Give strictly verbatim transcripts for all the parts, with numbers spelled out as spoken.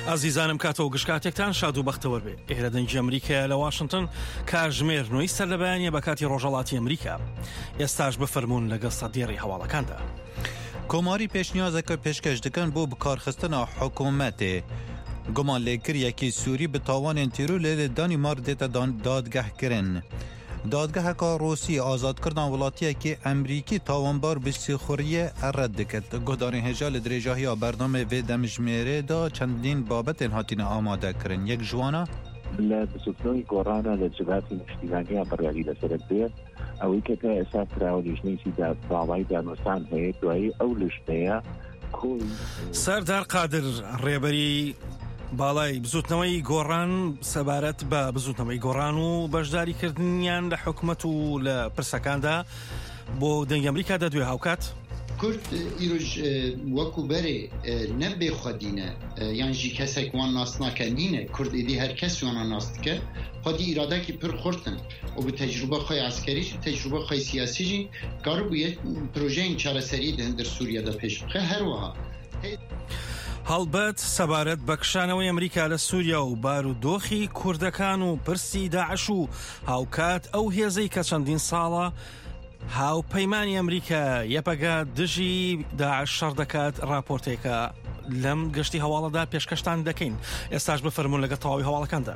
ئازیزانم کاتەوە گشتکاتێکتان شاد و بەختەوە بێ. ئێرە دەنگی ئەمریکا لە واشنگتن کاتژمێر سەر لە بەیانیە بە کاتی ڕۆژهەڵاتی ئەمریکا. ئێستاش بفەرمونون لەگەڵ سەدیێڕی هەواڵەکاندا. کۆماری پێشنیازەکە پێشکەش دەکەن بۆ بکارخستنە حکوومەتێ. گومان لێکریەکی سووری بە تاوانên تیرۆ لێ دانیمار دێتە دادگەهکردن. دادگەهەکە ڕۆسی ئازادکردان وڵاتیەکی ئەمریکی تاوانبار bi sîxuriyê red dikir. Guhdarên hêja li dirêjahiya bernamê vê demjimêrê da çendîn babetên hatîne amadekirin. Yek ji wan e لە بسوتنەوەی گۆڕانە لە جباتی نیشتیمانیان بەڕیاری لەسەر بێت ئەوەی کە تا ئێستا کراوە لیژنەیەکی داوای دانوستان هەیە دوایی ئەو لیژنەیە کۆی سەردار قادر ڕێبەری باڵای بزوتنەوەی گۆڕان سەبارەت بە بزوتنەوەی گۆڕان و بەشداریکردنیان لە حکومەت و لە پرسەکاندا بۆ دەنگی ئەمریکادا دوێ هاوکات کورد ئیروژ وەکو بەرێ نەبێ خودینە یانجی کەسێک وان ناسناکەنینە کورد ئیدی هەر کەس وانە ناستکە خودی ئیرادەکی پر خورتن و بە تەجروبە خۆی عسکەریش تەجروبە خۆی سیاسیژی گارو بوویە پرۆژەین چارەسەری دەندر سووریەدا پێش بخە هەروەها هەڵبەت سەبارەت بە کشانەوەی ئەمریکا لە سووریا و بارودۆخی کوردەکان و پرسی داعش و هاوکات ئەو هێزەی کە چەندین ساڵە هاوپەیمانی ئەمریکا یەپەگا دژی داعش شەڕ دەکات راپۆرتێکە لەم گەشتی هەواڵەدا پێشکەشتان دەکەین. ئێستاش بفەرمونون لەگەڵ تەواوی هەواڵەکاندا.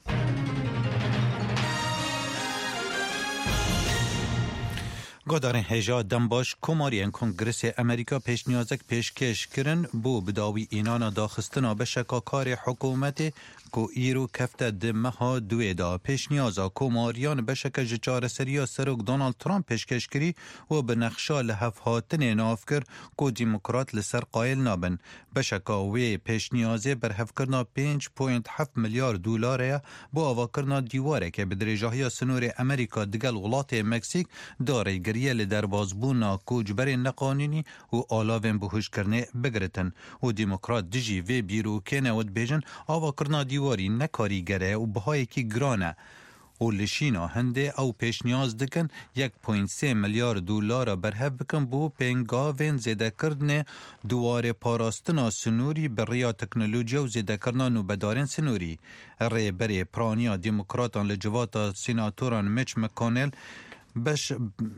گۆدارên hêja dembaş komariyên Kongresê Amerîka pêşniyazek pêşkêş kirin bû bi dawî înana daxistina beşeka karê hikûmetê ku îro kefte di meha duê da. Pêşniyaza komariyan beşeke ji çareseriya Serok Donald Trump pêşkêş kirî û bi nexşa li hevhatinê navkir ku demokrat li ser qayil nabin. Beşeka wê pêşniyazê berhevkirina pênc point heft milyar dolar ye bo avakirina dîwareke bi dirêjahiya sinûrê Amerîka digel welatê Meksîk darê giriye li derbasbûna koçberên neqanûnî û alavên bihuşkirinê bigiritin û demokrat dijî vê bîrokên ew dibêjin avakirina dîwarî nekarîgere û bihayekî giran e û li Şîna hindê ew pêşniyaz dikin yek point sê milyar dolara berhev bikin bo pêngavên zêdekirinê duwarê parastina sinûrî bi rêya teknolojiya û zêdekirina nûbedarên sinûrî. Rêberê piraniya demokratan li civata sînatoran Mitch McConnell beş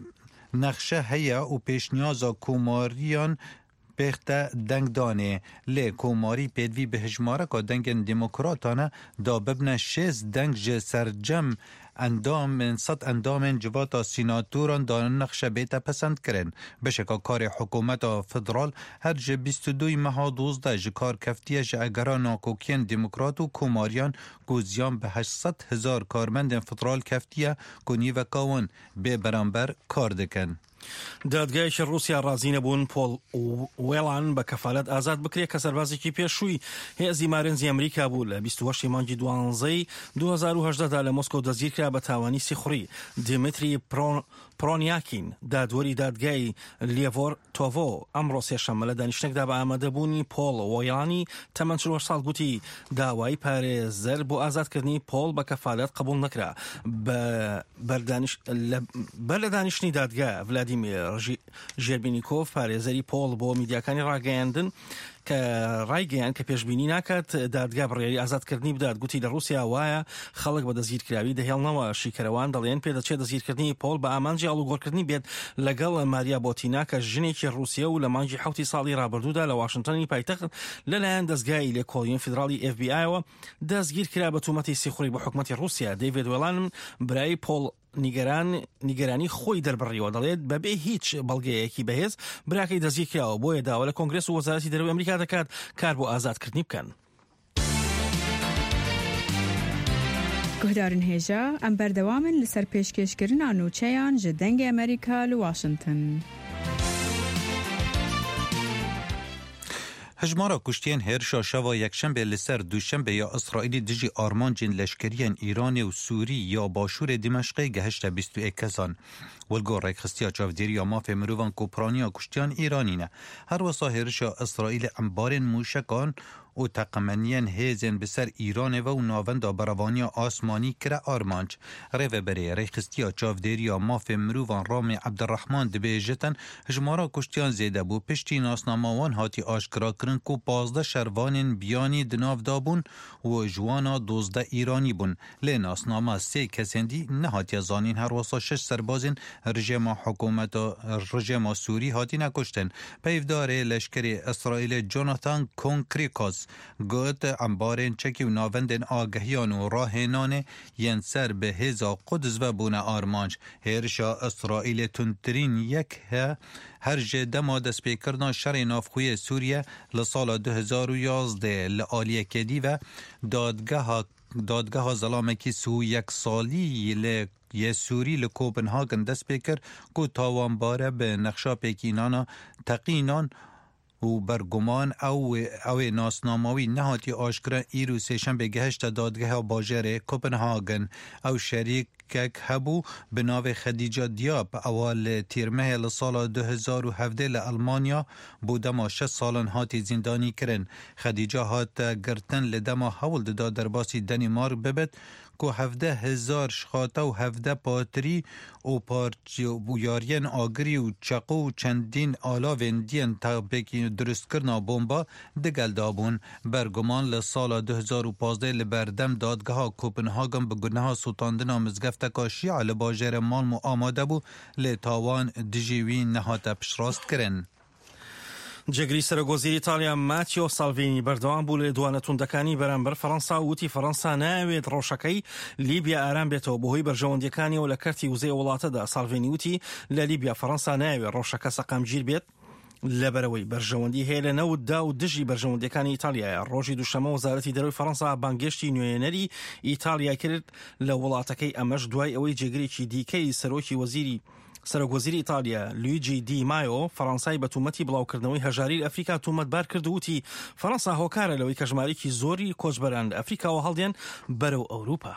nexşe heye û pêşniyaza komariyan pêxte dengdanê lê komarî pêdivî bi hejmareka dengên demokratane da bibne şêst deng ji sercem endamên sed endamên civata sînatoran da nexşe bête pesendkirin. Beşeka karê hikûmeta federal her ji bîst û dû meha dozdeh ji kar keftiye ji egera nakokiyên demokrat û komariyan ku ziyan bi heştsed hezar karmendên federal keftiye ku nîveka wan bê beramber kar dikin. دادگایەکی رووسیا ڕازی نەبوون پۆڵ وێڵان بە کەفالەت ئازاد بکرێت کە سەربازێکی پێشووی هێزی مارنزی ئەمریکا بوو لە بیست و هەشت مانگی دوانزەی دوو هەزار و هەژدە دا لە مۆسکۆ دەستگیر کرا بە تاوانی سیخوڕی. دیمتری پرۆنیاکین دادوەری دادگای لێڤۆر تۆڤۆ ئەمڕۆ سێشەممە لە دانیشتێکدا بە ئامادەبوونی پۆڵ وێڵانی تەمەن چل ساڵ گوتی داوای پارێزەر بۆ ئازادکردنی پۆڵ بە کەفالەت قبول نەکرا. بەر لە دانیشتنی دادگا ڤلادیمیر ژێربینیکۆف پارێزەری پۆڵ بۆ میدیاکانی ڕاگەیاندن کە ڕایگەیان کە پێشبینی ناکات دادگا بڕیاری ئازادکردنی بدات. گوتی لە رووسیا وایە خەڵک بە دەستگیرکراوی دەهێڵنەوە. شیکەرەوان دەڵێن پێدەچێت دەستگیرکردنی پۆڵ بە ئامانجی ئاڵوگۆڕکردنی بێت لەگەڵ ماریا بۆتینا کە ژنێکی رووسیا و لە مانگی حوتی ساڵی ڕابردوودا لە واشنگتنی پایتەخت لەلایەن دەستگای لێکۆڵین فیدراڵی ئێف بی ئایەوە دەستگیر کرا بە تومەتی سیخوڕی بە حکومەتی رووسیا. دەیڤید وێڵان برای پۆڵ نیگەران نیگەرانی خۆی دەربڕیەوە دەڵێت بەبێ هیچ بەڵگەیەکی بەهێز براکەی دەستگیر کراوە بۆیە داوا لە کۆنگرس و وەزارەتی دەرەوەی ئەمریکا دەکات کار بۆ ئازادکردنی بکەن. گۆدارن هێژە ئەم بەردەوامن لەسەر پێشکەشکردنا نوچەیان ji dengê ئەمریکا li Washington. Hejmara kuştiyên hêrişa şeva yekşembe li ser duşembe ya İsraîlî dijî armancên leşkeriyên Îranê û Sûrî ya başûrê Dimeşqê gehişte bîst û ek kesan. والگور ریخستیا چاودیری مافی مروان کوپرانیا کشتیان ایرانینه. هر وسا هرشا اسرائیل انبارن موشکان و تقمنین هیزن بسر ایران و ناوندا بروانی آسمانی کرا آرمانچ. ریو بری ریخستیا چاودیری ماف مروان رام عبدالرحمن دبیجتن هجمارا کشتیان زیده بو پشتی ناسناماوان هاتی آشکرا کرن کو پازده شروانین بیانی دناف دابون و جوانا دوزده ایرانی بون. لی ناسناما سه کسندی نهاتی زانین هر واسا شش سربازین رژیم حکومت رژیم سوری هاتی نکشتن. پیفدار لشکر اسرائیل جوناتان کونکریکاز گوت انبارین چکی و ناوندن آگهیان و راهنان ین سر به هزا قدس و بونه آرمانج. هرشا اسرائیل تندترین یک ها هر جده ما دست پیکرنا شر نافخوی سوریه لسال دو هزار و یازده لآلیه کدی و دادگاه دادگاه ظلامکی سو یک سالی ل یه سوری لکوپنهاگن دست پیکر کو تاوانباره به نقشا پیکینانا تقینان و برگمان او او ناسناموی نهاتی آشکره ایرو سیشن به گهشت دادگاه باجر کوپنهاگن او شریک هبو به نام خدیجه دیاب اول تیرمه لسال دو هزار و هفده لالمانیا بودما شش سالن هاتی زندانی کرن. خدیجه هات گرتن لدما حول دا درباسی دنمارک ببد کو هفده هزار شخاطه و هفده پاتری و پارچی و یارین آگری و چقو و چندین آلا وندین تا بکی درست کرنا بومبا دگل دابون. برگمان لسال دو هزار و پانزده لبردم دادگاه کوپنهاگن به گناه سوتاندنا مزگفت کاشی علی باجر مالمو آماده بو لتاوان دجیوی نهات پشراست کرن. جگری سرگوزی ایتالیا ماتیو سالوینی بردوان بوله دوانتون دکانی برانبر فرانسا وتی فرانسا ناوید روشکی لیبیا آرام بیتو بهوی برجواندیکانی و لکرتی وزی ولاته دا. سالوینی وتی للیبیا فرانسا ناوید روشکا سقام جیر بیت لبروی برجواندی هیل نود دا و دجی برجواندیکانی ایتالیا. روژی دوشنبه وزارتی دروی فرانسا بانگشتی نوێنەری ایتالیا کرد لولاتکی امش دوای اوی جگری چی دیکی سروکی وزیری سرگوزیری ایتالیا لویجی دی مایو فرانسای به تومەتی بڵاوکردنەوەی هەژاری ئەفریقا تومەتبار کرد و وتی فرانسا هۆکارە لەوەی کە ژمارەیەکی زۆری کۆچبەران لە ئەفریقاوە هەڵدێن بەرەو ئەوروپا.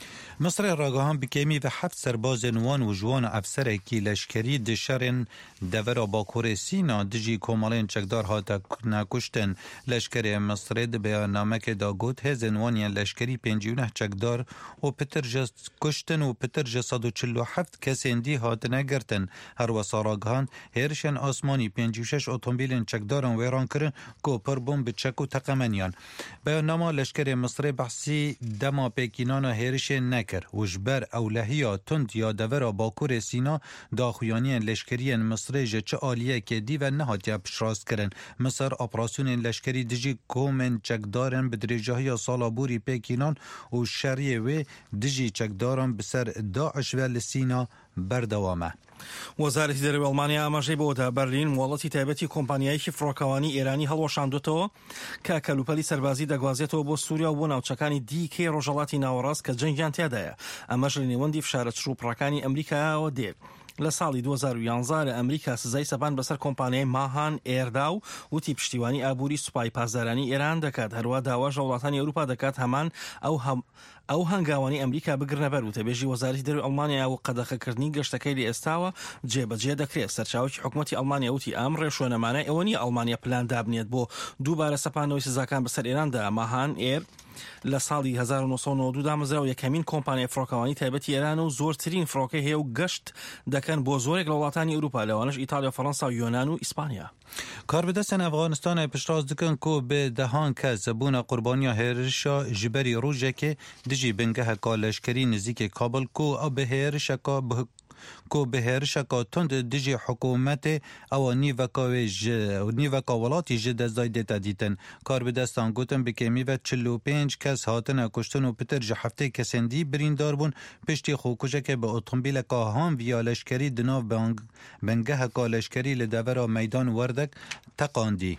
مصر راگاهان بکیمی و هفت سرباز نوان و جوان افسر کی لشکری دشرن دورا باکور سینا دجی کومالین چکدار هاتا نکشتن. لشکری مصر ده بیاننامه که دا گوت هز نوانی لشکری پنجیونه چکدار و پتر جست کشتن و پتر جسد و چلو هفت کسیندی هات نگرتن. هر وسا راگاهان هرشن آسمانی پنجی و شش اتومبیلین چکدارن ویران کرن که پر بوم به چک و تقمنیان. بیاننامه لشکری مصر بحثی دما پیکینان هرشن نک وجبر اولهیا تند یا دورا باکور سینا داخویانی لشکری مصر جچ آلیه که دی و نهاتی پشراست کرن. مصر اپراسیون لشکری دجی کومن چکدارن بدریجه یا سالابوری پیکینان و شریه و دجی چکدارن بسر داعش و لسینا بردوامه. وەزارەتی دەرەوەی ئەڵمانیا ئاماژەی بۆدا بەرلین وڵەتی تایبەتی کۆمپانیایەکی فڕۆکەوانی ئێرانی هەڵوەشاندوتەوە کە کەلوپەلی سەربازی دەگوازێتەوە بۆ سووریا و بۆ ناوچەکانی دیکەی ڕۆژهەڵاتی ناوەڕاست کە جەنگیان تیادایە. ئەمەش لە نێوەندی فشارە چڕوپڕەکانی ئەمریکایەوە دێت. لە ساڵی دو هزار و یانزە لە ئەمریکا سزای سەبان بەسەر کۆمپانیای ماهان ئێردا و وتی پشتیوانی ئابووری سوپای پاسدارانی ئێران دەکات. هەروە داواژە وڵاتانی ئەوروپا دەکات هەمان ئەو هەم ئەو هەنگاوانی ئەمریکا بگرنە بەر و تەبێژی وەزارەتی دەرەوەی ئەڵمانیا و قەدەخەکردنی گەشتەکەی لە ئێستاوە جێبەجێ دەکرێت. سەرچاوەی حکوومەتی ئەڵمانیا وتی ئەم ڕێشۆنەمانە ئەوە نیە ئەڵمانیا پلان دابنێت بۆ دووبارە سەپاندنەوەی سزاکان بەسەر ئێراندا. ماهان ئێر لە ساڵی هەزار و نۆ سەد و نۆڤە دوو دامەزرا و یەکەمین کۆمپانیای فڕۆکەوانی تایبەتی ئێران و زۆرترین فڕۆکەی هەیە و گەشت دەکەن بۆ زۆرێک لە وڵاتانی ئەوروپا لەوانەش ئیتالیا، فەڕەنسا و یۆنان و ئیسپانیا. کاربدەستن ئەفغانستان پشتڕاست دکن کو به دهان کەس بوونە قوربانیا هێرشا ji berî rojekê dijî bingeheka leşkerî nêzîkê Kabil ku ew bi hêrişeka ku bi hêrişeka tund dijî hikûmetê ewa nîveka wê ji nîveka welatî ji destdaydê dîtin. Karbidestan gotin bi kêmî ve çil û pênc kes hatine kuştin û pitir ji heftê kesên dî birîndar bûn piştî xwekujekê bi otomobîleka Hanviya leşkerî di nav bingeheka leşkerî li devera meydan werdek teqandî.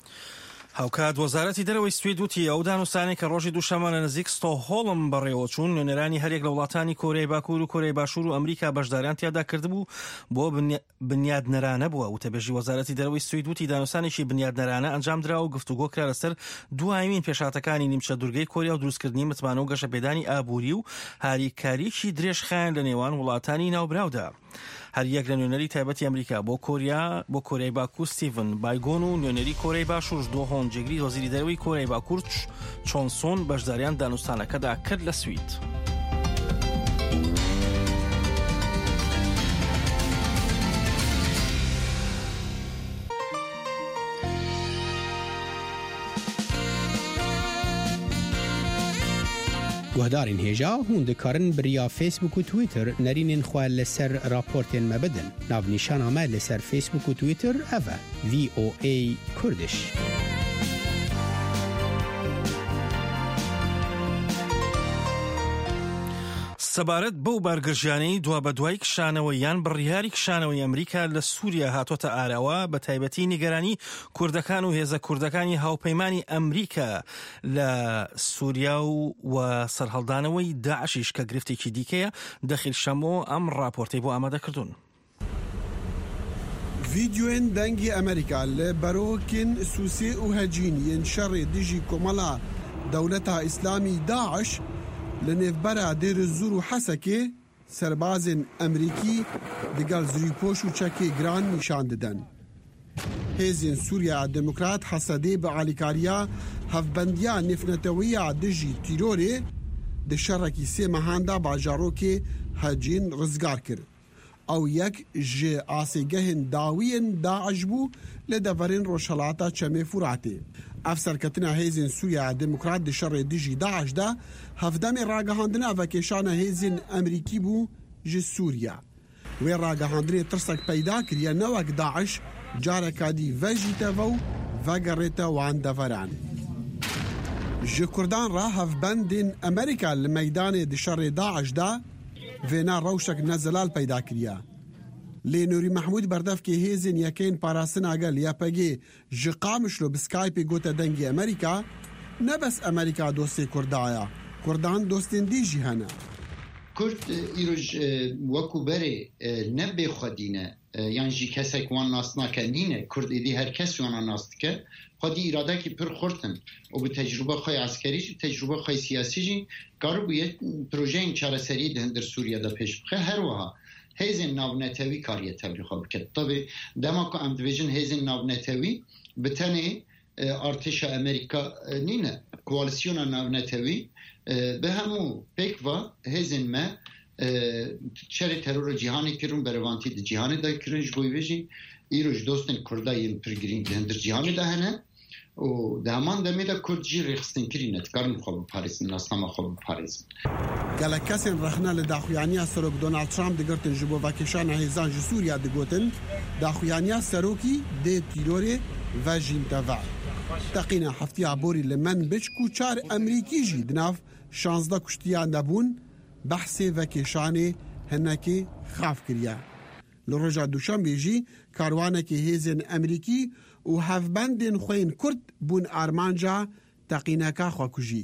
هاوکات وەزارەتی دەرەوەی سوید وتی ئەو دانوستانی کە ڕۆژی دووشەمە لە نزیک ستۆکهۆڵم بەڕێوە چوون نوێنەرانی هەرێک لە وڵاتانی کۆرەی باکوور و کۆرەی باشوور و ئەمریکا بەشداریان تیادا کردبوو بۆ بنیادنەرانە بووە. وتەبێژی وەزارەتی دەرەوەی سوید وتی دانوستانێکی بنیادنەرانە ئەنجام درا و گفتوگۆ کرا لەسەر دوایمین پێشاتەکانی نیمچە دوورگەی کۆریا و دروستکردنی متمانە و گەشەپێدانی ئابووری و هاریکاریی درێژخایەن لە نێوان وڵاتانی ناوبراودا. هەر یەک لە نوێنەری تایبەتی ئەمریکا بۆ کۆریا بۆ کۆریای باکوور ستیڤن بایگۆن و نوێنەری کۆریای باشوور دۆ هۆنجێگری وەزیری دەرەوەی کۆریای باکوور چۆنسۆن بەشداریان دانوستانەکەدا کرد لە سوید. گوهدارین هێژا هون دکارن بریا فیسبوک و تویتر نرینین خواه لسر راپورتین مبدن. ناو نیشان همه لسر فیسبوک و تویتر اوه وی او ای کردش. سەبارەت بەو بارگەژیانەی دوا بە دوای کشانەوە یان بڕیاری کشانەوەی ئەمریکا لە سووریا هاتۆتە ئاراوە بە تایبەتی نیگەرانی کوردەکان و هێزە کوردەکانی هاوپەیمانی ئەمریکا لە سووریا و سەرهەڵدانەوەی داعشیش کە گرفتێکی دیکەیە دەخیل شەمۆ ئەم راپۆرتەی بۆ ئامادەکردوون. فيديوين دنگي أمريكا لبروكين سوسي وهجينين شر ديجي كومالا دولتها إسلامي داعش لنفبرا دير الزور وحسكي سربازن أمريكي دقال زريبوش وچكي جران نشان ددن. هيزن سوريا الديمقراط حسدي بعاليكاريا هفبنديا نفنتوية دجي تيروري دي شركي سي مهاندا باجاروكي هجين رزقار كر. او یک جه آسیگهن داوین داعش بو لدورین روشلاتا چمه فراتی. افسر کتنا هیزن سویا دموکرات دی شر دیجی داعش دا هفدم راگهاندنا وکشان هیزن امریکی بو جه سوریا. و راگهاندنی ترسک پیدا کریا نوک داعش جارکادی وجیتا و وگریتا وان دوران. جه کردان را هفبندین امریکا لمیدان دی شر داعش دا وینا روشک نزلال پیدا کریا. لی نوری محمود بردف که هیزن یکین پاراسن اگل یا پگی جقامش رو بسکایپی گوتا دنگی امریکا نبس امریکا دوستی کردایا کردان دوستین دیجی هنه. کرد ایروج وکو بره نبی خودینه یعنی جی کسک وان ناسنا کنینه کرد ایدی هر کس وان ناست که خودی اراده که پر خورتن و به تجربه خواهی عسکری تجربه خواهی سیاسی جی کارو باید پروژه این چاره سری دهندر سوریا دا پیش بخه هر وها هیزن ناونتوی کاریه تبلیغ بکرد. طبعا دما که ام دویژن هیزن ناونتوی بتنه ارتش امریکا نینه کوالسیون ناونتوی به همو پیک و هیزن ما چری ترور جهانی کرون بروانتی دی جهانی دا کرنج بوی ویجی ایروش دوستن کردای پرگرین دهندر جهانی دا هنه و دهمان دمی دا کرد جی ریخستن کرینه تکارن خواب پاریزن ناسنامه خواب پاریزن گله کسین رخنه لداخویانیا سروک دونالد ترامپ دگرتن جبو وکشان هیزان جی سوریا دگوتن داخویانیا سروکی دی تیروری و جینتوا تقینا هفتی عبوری لمن بچکو چار امریکی جی دناف شانزده کشتیان دبون بحث وکشان هنکی خاف کریا. لرجع دوشان بیجی کاروانه که هیزن امریکی و هفبندین خوین کرد بون آرمانجا تقینکا خواکوژی.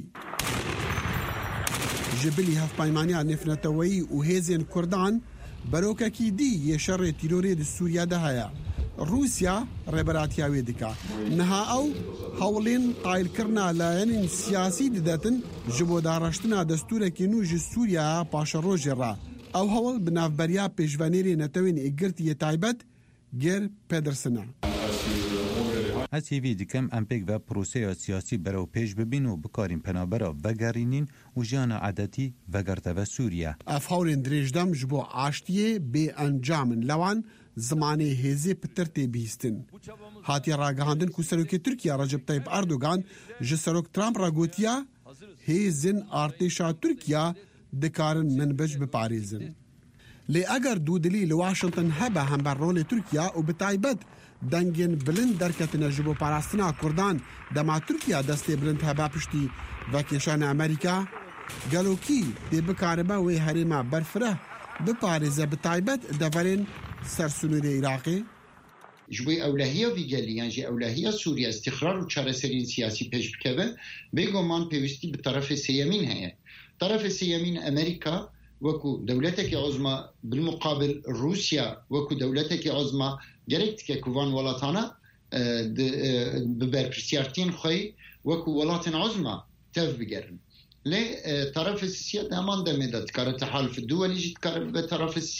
جبلی هفپایمانیا نفنتوی و هیزن کردان بروکا کی دی یه شر تیروری دی سوریا ده هیا. روسیا ربراتیاوی دکا. نها او حولین قایل کرنا لاین سیاسی دادن جبو دارشتنا دستور که نوج سوریا پاش روژ را. او حول بنافبریا پیشوانیری نتوین اگرتی تایبت گر پدرسنا. هسیوی دکم امپیک و پروسه سیاسی برای پیش ببین و بکارین پنابرا وگرینین و جان عادتی وگرته و سوریا. افحولین دریجدم جبو عاشتیه به انجامن لوان زمانه هزی پترتی بیستن. هاتی راگهاندن که سروک ترکیه رجب طیب اردوگان جسروک ترامپ را گوتیا هزین ارتشا ترکیه دکارن منبج بپاریزن. لی اگر دودلی لواشنطن هبه هم بر رول ترکیه و بتایبت دنگین بلند درکتن جبو پاراستنا کردان دما ترکیه دستی بلند هبه پشتی وکشان امریکا گلوکی دی بکاربه و هریما برفره بپاریزه بتایبت دورین سرسنور عراقی جبوی اولهیه ویگلی یعنی جی اولهیه سوریه استقرار و چارەسەری سیاسی پیش بکوه بگو من پیوستی به طرف سیمین هیه. طرف سیمین امریکا وكو دولتك عظمى بالمقابل روسيا وكو دولتك عظمى جريت كوان ولاتانا ببرپرسيارتين خوي وكو ولات عظمى تف بجرن لي طرف السياسة دامان دمدت كار التحالف الدولي جيت كار بطرف السياسة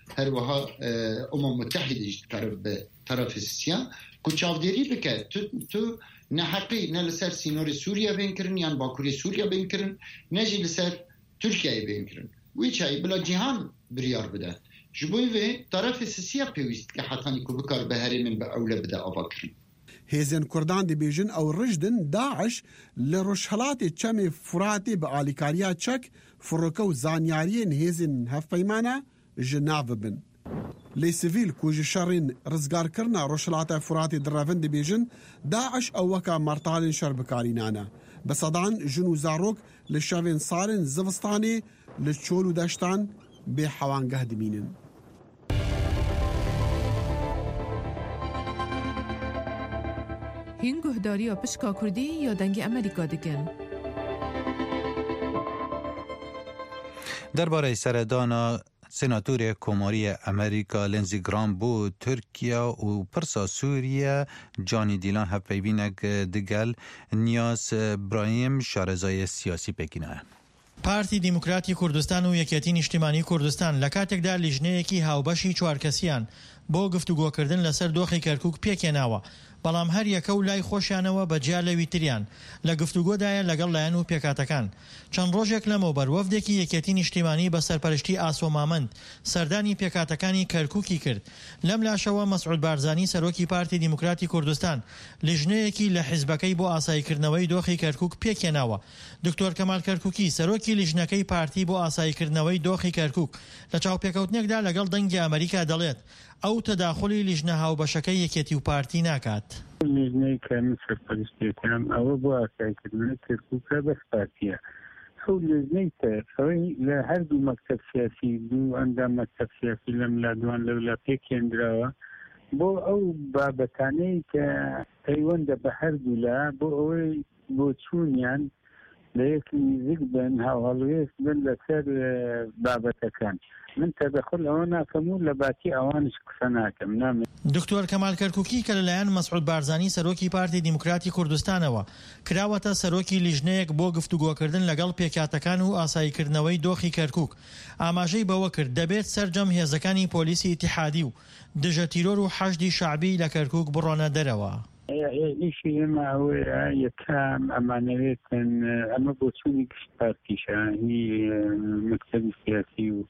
هروها أمم متحدة طرف طرف السيا كوتشافديري بك تو نحقي نلسر سينور سوريا بينكرن يعني باكوري سوريا بينكرن نجي لسر تركيا بينكرن ويشاي بلا جهان بريار بدا جبوي في طرف السيا بيوست لحتى يكون بكار بهري من بأولى بدا أبكر هێزن کوردان دەبێژن ئەو ڕژدن داعش لە ڕۆژهەڵاتی چەمێ فوراتێ بە ئالیکاریا چەک فڕۆکە و زانیاریên هێزن هەفپەیمانە ji nav bibin. Lê sivîl ku ji şerên rizgarkirina rojhilata Furatê direvin dibêjin, Daeş ew weka martalên şer bikarînane. Bi sedan jin û zarok li şevên salên zivistanê li çol û deştan bê hewangeh dimînin. هین گهداریا پشکا کردی یا دنگ امریکا دیگن؟ درباره سردانا سناتور کماری امریکا لنزی گرام بو ترکیا و پرسا سوریه جانی دیلان هفپیبینک دگل نیاز برایم شارزای سیاسی پکینه. پارتی دیموکراتی کوردستان و یەکێتی نیشتیمانی کوردستان لە کاتێکدا لیژنەیەکی هاوبەشی چوارکەسیان بۆ گفتوگۆکردن لەسەر دۆخی کەرکووک پێکێناوە، بەڵام هەر یەکە و لای خۆشیانەوە بەجیا لەوی تریان لە گفتوگۆدایە لەگەڵ لایەن و پێکاتەکان. چەند ڕۆژێک لەمەوبەر وەفدێکی یەکێتی نیشتیمانی بە سەرپەرشتی ئاسۆ مامەند سەردانی پێکاتەکانی کەرکووکی کرد. لەم لاشەوە مەسعود بارزانی سەرۆکی پارتی دیموکراتی کوردستان لیژنەیەکی لە حیزبەکەی بۆ ئاساییکردنەوەی دۆخی کەرکووک پێکێناوە. دکتۆر کەمال کەرکووکی سەرۆکی لیژنەکەی پارتی بۆ ئاساییکردنەوەی دۆخی کەرکووک لە چاوپێکەوتنێکدا لەگەڵ دەنگی ئەمریکا دەڵێت ئەو تەداخلی لیژنە هاوبەشەکەی یەکێتی و پارتی ناکات. لیژنەی کە من سەرپەرشتیەکەم ئەوە بۆ ئاساییکردنەوەی کەرکووکە بەس پارتیە. ئەو لیژنەی تر ئەوەی لە هەردوو مەکتەب سیاسی دوو ئەندام مەکتەب سیاسی لەم لادوان لەولا پێکێنراوە بۆ ئەو بابەتانەی کە پەیوەندە بە هەردوو لە بۆ ئەوەی بۆ چوونیان لە یەک نزیک بن هاوهەڵوێست بن لەسەر بابەتەکان. من تەدەخل ئەوە ناکەم و لە باتی ئەوانش قسە ناکەم نامێت. دکتۆر کەمال کەرکووکی کە لەلایەن مەسعود بارزانی سەرۆکی پارتی دیموکراتی کوردستانەوە کراوەتە سەرۆکی لیژنەیەک بۆ گفتوگۆکردن لەگەڵ پێکاتەکان و ئاساییکردنەوەی دۆخی کەرکووک. ئاماژەی بەوە کرد دەبێت سەرجەم هێزەکانی پۆلیسی ئیتیحادی و دژە تیرۆر و حەشدی شعبی لە کەرکووک بڕۆنە دەرەوە. ئیشی ئێمە ئەوەیە یەکەم ئەمانەوێتن ئەمە بۆ چوونی گشت پارتیشە هی مەکتەبی سیاسی و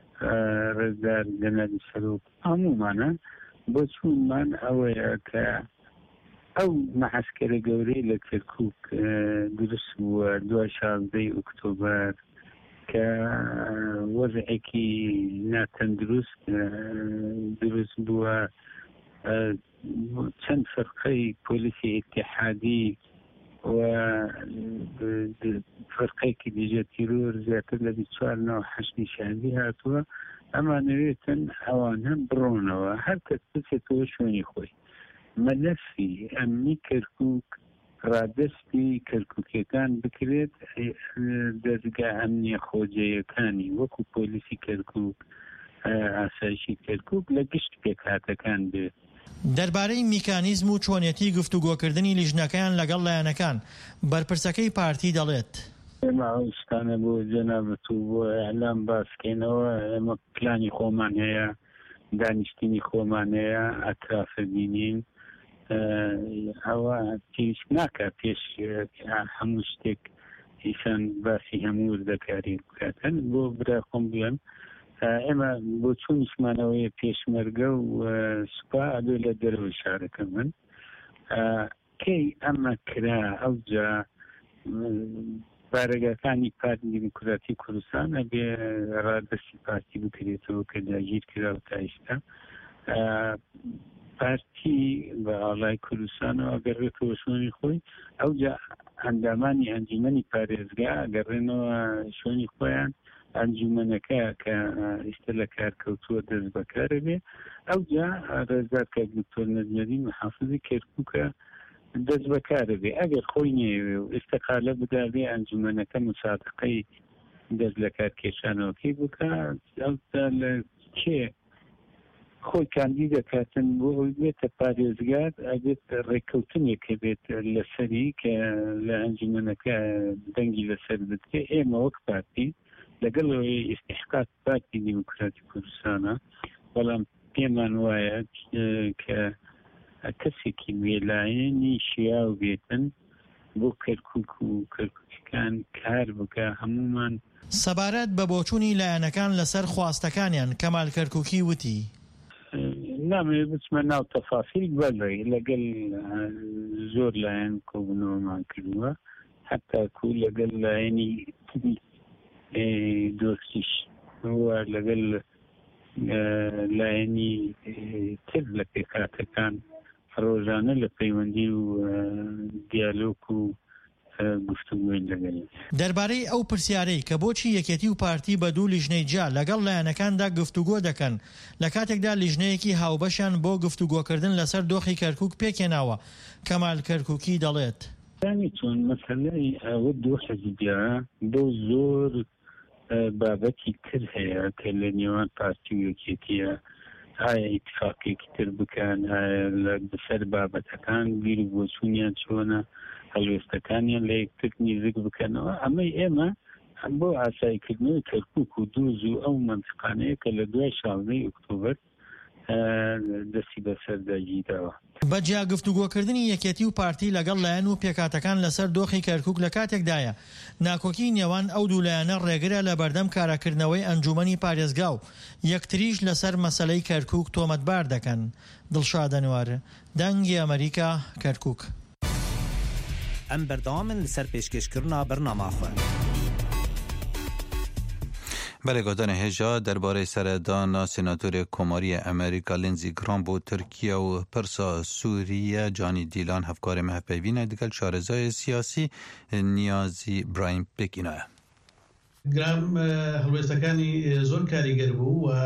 ڕێزدار گەنەری سەرۆک هەموومانە بۆ چوونمان ئەوەیە کە ئەو مەحەسکەرە گەورەی لە کەرکووک دروست بووە دوای شازدەی ئۆکتۆبەر کە وەزعێکی ناتەندروست دروست بووە، چەند فەرقەی پۆلیسی ئیتیحادی و فەرقەیەکی دیجە تیرۆر زیاتر لە بیست و چوار نەوە حەشدی شعبی هاتووە. ئەمانەوێتن ئەوانە بڕۆنەوە هەر کەس بچێتەوە شوێنی خۆی. مەلەفی ئەمنی کەرکووک ڕادەستی کەرکووکیەکان بکرێت دەرگا ئەمنیە خۆجێیەکانی وەکو پۆلیسی کەرکووک، ئاسایشی کەرکووک لە گشت پێکهاتەکان بێت. دەربارەی میکانیزم و چۆنیەتی گفتوگۆکردنی لیژنەکەیان لەگەڵ لایەنەکان بەرپرسەکەی پارتی دەڵێت ئێمە ئەو شتانە بۆ جەنابەت و بۆ ئەعلام باسکەینەوە. ئێمە پلانی خۆمان هەیە، دانیشتنی خۆمان هەیە، ئەترافە بینین. ئەوە پێویست ناکات پێش هەموو شتێک ئیسان باسی هەموو دەکاری بکاتن. بۆ برا خۆم بڵێم ئێمە بۆ چوونیشمانەوەی پێشمەرگە و سوپا ئەدۆ لە دەرەوە شارەکە من کەی ئەمە کرا ئەوجا بارەگاکانی پارتی دیموکراتی کوردستان ئەبێ ڕادەستی پارتی بکرێتەوە کە داگیر کراوە تا ئێستا پارتی بە ئاڵای کوردستانەوە ئەگەڕێتەوە شوێنی خۆی ئەوجا ئەندامانی ئەنجومەنی پارێزگا ئەگەڕێنەوە شوێنی خۆیان. ئەنجومەنەکە کە ئێستا لە کارکەوتووە دەست بەکارە بێ ئەوجا ڕێزدار کاک دکتۆر نەجمەدین محافظی کەرکووکە دەست بەکارە بێ. ئەگەر خۆی نێوێ و ئێستەقالە بدا بێ ئەنجومەنەکە مسابقەی دەست لە کار کێشانەوەکەی بکە ئەوتا لە کێ خۆی کاندی دەکاتن بۆ ئەوی بێتە پارێزگار ئەبێت ڕێککەوتنێکە بێت لەسەری کە لە ئەنجومەنەکە دەنگی لەسەر بدرێ. ئێمە وەک پارتی لەگەڵ ئستحقاق پارتی دیموکراتی کوردستانە بەڵام پێمان وایە کە کەسێکی وێلایەنی شیاو بێتن بۆ کەرکووک و کەرکووکەکان کار بکە هەمومان. سەبارەت بە بۆچوونی لایەنەکان لەسەر خواستەکانیان کەمال کەرکووکی وتی نامەوێت بچمە ناو تەفاسیل بەڵێ لەگەڵ زۆر لایەن کۆبوونەوەمان کردووە هەتاکو لەگەڵ لایەنی دۆستیش وە لەگەڵ لایەنی تر لە پێکاتەکان ڕۆژانە لە پەیوەندی و دیالۆگ و گفتوگوین لەگەڵی. دەربارەی ئەو پرسیارەی کە بۆچی یەکێتی و پارتی بە دوو لیژنەی جیا لەگەڵ لایەنەکاندا گفتوگۆ دەکەن لە کاتێکدا لیژنەیەکی هاوبەشیان بۆ گفتوگۆکردن لەسەر دۆخی کەرکووک پێکێناوە کەمال کەرکووکی دەڵێت دانی چۆن مەسەلەی ئەوە دوو حەزبیا بۆ زۆر بابەتی تر هەیە کە لە نێوان پارتی و یەکێتیە ئایا ئیتفاقێکی تر بکەن بەسەر بابەتەکان بیر و بۆچوونیان چۆنە هەلوێستەکانیان لە یەکتر نزیک بکەنەوە ئەمەی ئێمە بۆ ئاساییکردنەوەی کەرکووک و دووز و ئەو مەنطقانەیە کە لە دوای شانزەی ئۆکتۆبەر دەستی بەسەرداگیرەوە. بەجیا گفتوگۆکردنی یەکێتی و پارتی لەگەڵ لایەن و پێکاتەکان لەسەر دۆخی کەرکووک لە کاتێکدایە ناکۆکی نێوان ئەو دوو لایەنە ڕێگرە لە بەردەم کاراکردنەوەی ئەنجومەنی پارێزگا و یەکتریش لەسەر مەسەلەی کەرکووک تۆمەتبار دەکەن. دڵشاد ئەنوار دەنگی ئەمریکا کەرکووک. ئەم بەردەوامن لەسەر پێشکەشکردنا بەرنامەخۆ. بەڵێگۆدانە هێژا دەربارەی سەردانا سێناتۆری کۆماریە ئەمریکا لینزی گرام بۆ تورکیا و پرسا سووریە جانی دیلان هەفکارێ مەهپەیوینە دەگەل شارەزای سیاسی نیازی برایم پێکینایە. گرام هەڵوێستەکانی زۆر کاریگەر بوو و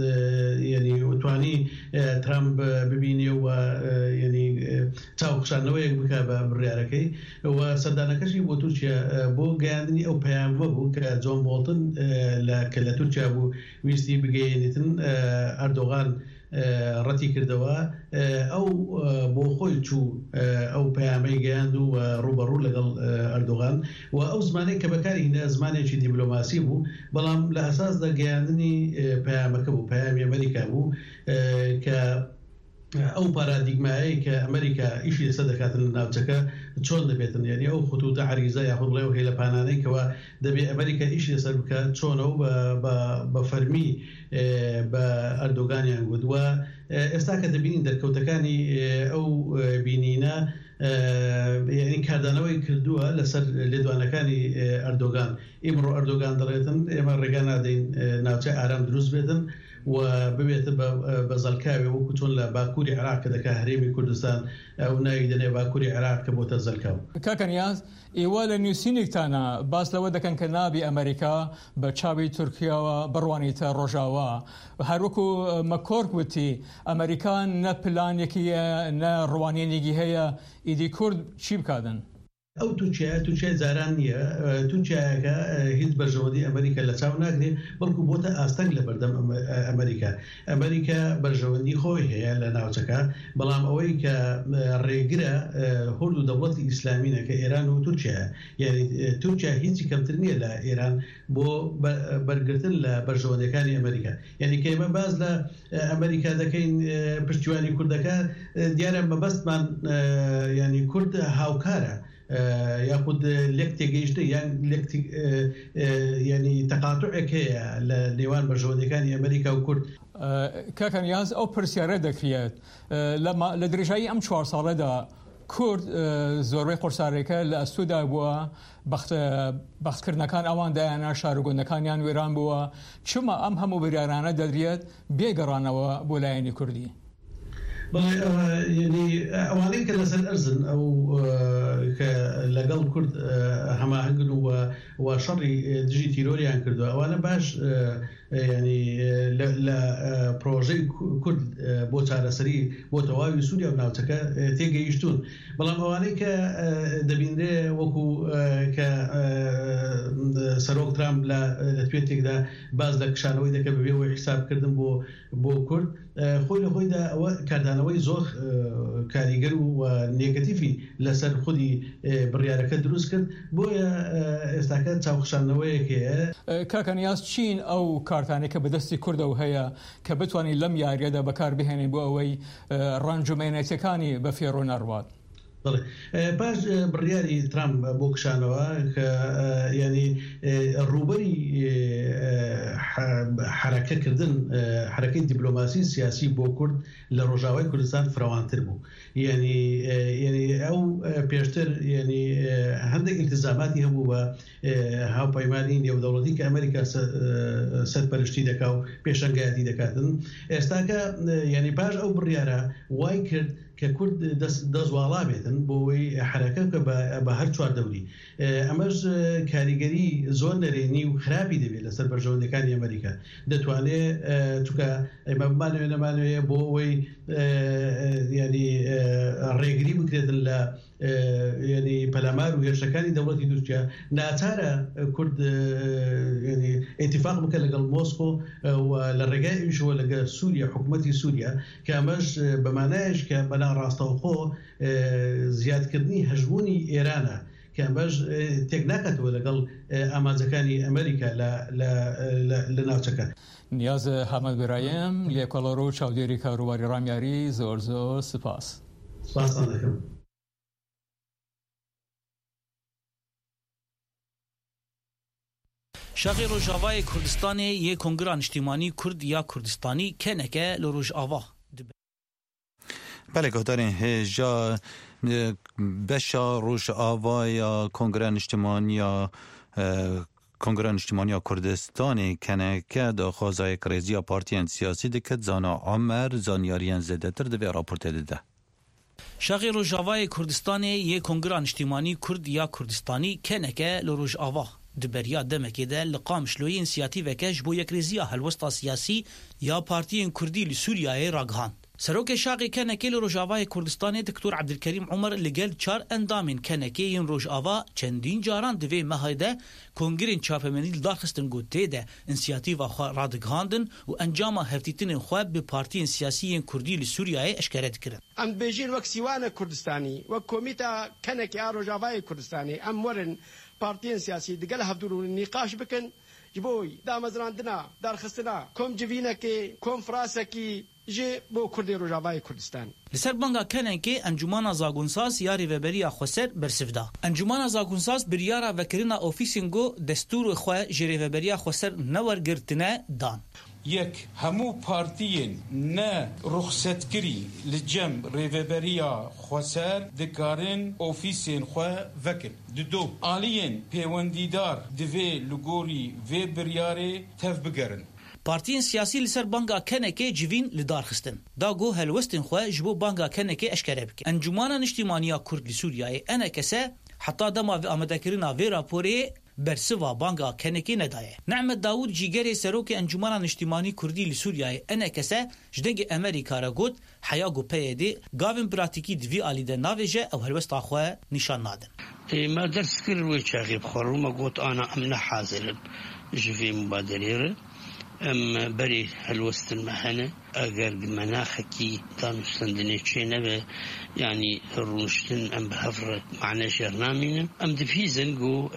ینی وتوانی ترامپ ببینێ و ینی چاوخشانەوەیەک بکە بە بڕیارەکەی و سەردانەکەشی بۆ تورکیا بۆ گەیاندنی ئەو پەیامە بوو کە جۆن بۆڵتن کە لە تورکیا بوو ویستی بگەیەنێتن ئەردۆغان ڕەتی کردەوە ئەو بۆ خۆی چوو ئەو پەیامەی گەیاند و ڕوبەڕوو لەگەڵ ئەردۆغان و ئەو زمانەی کە بەکارهێنا زمانێکی دیبلۆماسی بوو بەڵام لە ئەساس دەگەیاندنی پەیامەکە بوو پەیامی ئەمریکا بوو کە ئەو پارادیگمایی کە ئەمریکا ئیشی لەسەر دەکاتن ناوچەکە چۆن دەبێتن یعنی ئەو خطوتە عریزە یاخود بڵێ هەیە لە پانانەی کەەوە دەبێت ئەمریکا ئیشی لەسەر بکە چۆنە و بە فەرمی بە ئەردۆغانیان گوتووە. ئێستا کە دەبینین دەرکەوتەکانی ئەو بینینە یعنی کاردانەوەی کردووە لەسەر لێدوانەکانی ئەردۆغان. ئیمڕۆ ئەردۆغان دەڵێتن ئێمە ڕێگا نادەین ناوچە ئارام دروست بێتن و ببێتە بە زەلکاوێ وەکو چۆن لە باکووری عێراق کە دەکا هەرێمی کوردستان ئەو ناوی دەنێ باکووری عێراق کە بۆتە زەلکاو. کاکەنیاز ئێوە لە نووسینێکتانە باس لەوە دەکەن کە نابی ئەمریکا بە چاوی تورکیاوە بڕوانیتە ڕۆژاوە هەروەکو مەکۆرک وتی ئەمریکان نە پلانێکیە نە ڕوانێنێکی هەیە ئیدی کورد چی بکاتن؟ ئەو تووچە تووچە جاران نییە تووچایەکە هیچ بەرژەوەندی ئەمریکا لە چاو ناگرێ بەڵکو بۆتە ئاستەنگ لە بەردەم ئەمریکا. ئەمریکا بەرژەوەندی خۆی هەیە لە ناوچەکە بەڵام ئەوەی کە ڕێگرە هۆرد و دەوڵەتی ئیسلامینە کە ئێران و تورکیا یعنی تورکیا هیچی کەمتر نییە لە ئێران بۆ بەرگرتن لە بەرژەوەندەکانی ئەمریکا. یعنی کە ئێمە باز لە ئەمریکا دەکەین پشتیوانی کوردەکە دیارە مەبەستمان ینی کورد هاوکارە یاخود لێک تێگەیشتە یان ینی تەقاتوعێک هەیە لە نێوان بەرژەوەندەکانی ئەمریکا و کورد. کاکەنیاز ئەو پرسیارە دەکرێت لە درێژایی ئەم چوار ساڵەدا کورد زۆربەی قورسارێکە لە ئەستودا بووە بەختکردنەکان ئەوان دایانە شارۆگۆندەکانیان وێران بووە چما ئەم هەموو بریارانە دەدرێت بێگەڕانەوە بۆ لایەنی کوردی. ئەوانەی کە لەسەر ئەرزن ئەو کە لەگەڵ کورد هەماهنگن و شەڕی دژی تیرۆریان کردووە ئەوانە باش ینی لە پرۆژەی کورد بۆ چارەسەری بۆ تەواوی سووریا و ناوچەکە تێگەیشتون بەڵام ئەوانەی کە دەبینرێ وەکو کە سەرۆک ترامپ لە توێتێکدا باز لە کشانەوەی دەکە بەبێەوەی حسابکردن بۆ بۆ کورد خۆی لە خۆیدا ئەوە کاردانەوەی زۆر کاریگەر و نێگەتیفی لەسەر خودی بڕیارەکە دروست کرد بۆیە ئێستاکە چاوخشانەوەیەک هەیە. کاکەنیاز چین ئەو کارتانێک کە بەدەستی کوردە و هەیە کە بتوانین لەم یاریەدا بەکار بهێنین بۆ ئەوەی ڕەنجومێنێتەکانی بە فێڕۆ نەڕوات. باش بڕیاری ترامپ بۆ کشانەوە کە ینی ڕوبەری حرەکەکردن حرەکەی دیپلۆماسی سیاسی بۆ کورد لە ڕۆژاوای کوردستان فراوانتر بوو ینی ینی ئەو پێشتر ینی هەندێک ئیلتزاماتی هەبوو بە هاوپەیمانی نێودەوڵەتی کە ئەمریکا سەرپەرشتی دەکا و پێشەنگایەتی دەکاتن ئێستاکە ینی پاش ئەو بڕیارە وای کرد کە کورد دەزواڵا بێتن بۆەوەی حرەکە کە بە هەر چوار دەوری ئەمەش کاریگەری زۆر نەرێنی و خراپی دەبێت لەسەر بەرژەوەندەکانی ئەمریکا دەتوانێت چونکە ئێمە بمانوێ نەمانوێ بۆ ئەوەی ینی ڕێگری بکرێتن لە ینی پەلامار و هێرشەکانی دەوڵەتی دوورچیا ناچارە کورد ینی ئێتیفاق بکە لەگەڵ مۆسکۆ و لە ڕێگای ئەویشەوە لەگە سووریا حکوومەتی سووریا کە ئەمەش بەمانایش کە بەنا ڕاستەوخۆ زیادکردنی هەژبوونی ئێرانە کە ئەمەش تێک ناکاتەوە لەگەڵ ئامانجەکانی ئەمریکا لە ناوچەکە. نیاز حەمەد برایەم لێکۆڵەڕۆ و چاودێری کاروباری ڕامیاری زۆر زۆر سپاس. سپاسان دەکەم. شاغی روجاوای کردستان یک کنگره نیشتیمانی کرد یا کردستانی کنکه لروجاوا بله گهدارین هجا بشا روجاوا یا کنگره نیشتیمانی یا کنگره نیشتیمانی کردستانی کنکه دا خوازای کریزی پارتیان سیاسی دکت زانا عمر زانیاریان زده تر دوی راپورت دیده. شاغی روجاوای کردستان یک کنگره نیشتیمانی کرد یا کردستانی کنکه لروجاوا دبریا دمکی ده لقام شلوی انسیاتیوکه جبو یک ریزیا هلوستا سیاسی یا پارتیین کردی لسوریای راگهاند. سروک شاقی کنکی لروجاوای کردستان دکتور عبدالکریم عمر لگل چار اندامین کنکی این روجاوا چندین جاران دوی مهایده کنگرین چاپمنی داخستن گوته ده انسیاتیو رادگهاندن و انجام هفتیتن خواب به پارتیین سیاسی کردی لسوریای اشکرت کرد. ام بیجین وک سیوان کردستانی و کمیتا کنکی روجاوای کردستانی ام ورن پارتیین سیاسی دگل هفدور نقاش بکن جبوی دامزراندنا دارخستنا کم جوینکی کم فراسکی جه بو کردی روجاوای کردستان. لسر بانگا کنن که انجمان زاگونساز یاری وبری خسر برسفدا. انجمان زاگونساز بریارا وکرنا اوفیسینگو دستور خواه جری وبری خسر نور گرتنه دان. یک همو پارتیین نه رخصت کری لجم ریوبریا خسر دکارن اوفیسین خواه وکر. دو آلین پیوندیدار دوی لگوری و بریاره تف بگرن. پارتیین سیاسی لسر بانگا کنکه جوین لدار خستن. دا گو هلوستن خواه جبو بانگا کنکه اشکره بکن. انجمان نشتیمانیا کرد لسوریای انا کسه حتی دما و آمدکرنا و راپوره برسوا بانگا کنکی ندایه. نعمت داود جیگری سروک انجمان نشتیمانی کردی لسوریای انا کسه جدنگ امریکا را گود حیاگو پیده گاوین براتیکی دوی آلیده ناویجه او هلوستا خواه نشان نادن. ما درس کروی چاقی بخورو ما گوت آنا امنا حاضرم جوی مبادره ام بری هلوستن مهنه اگر مناخکی دانستندنه چه نبه یعنی رونشتن ام بهفر معنی شرنامینه ام دفیزن گو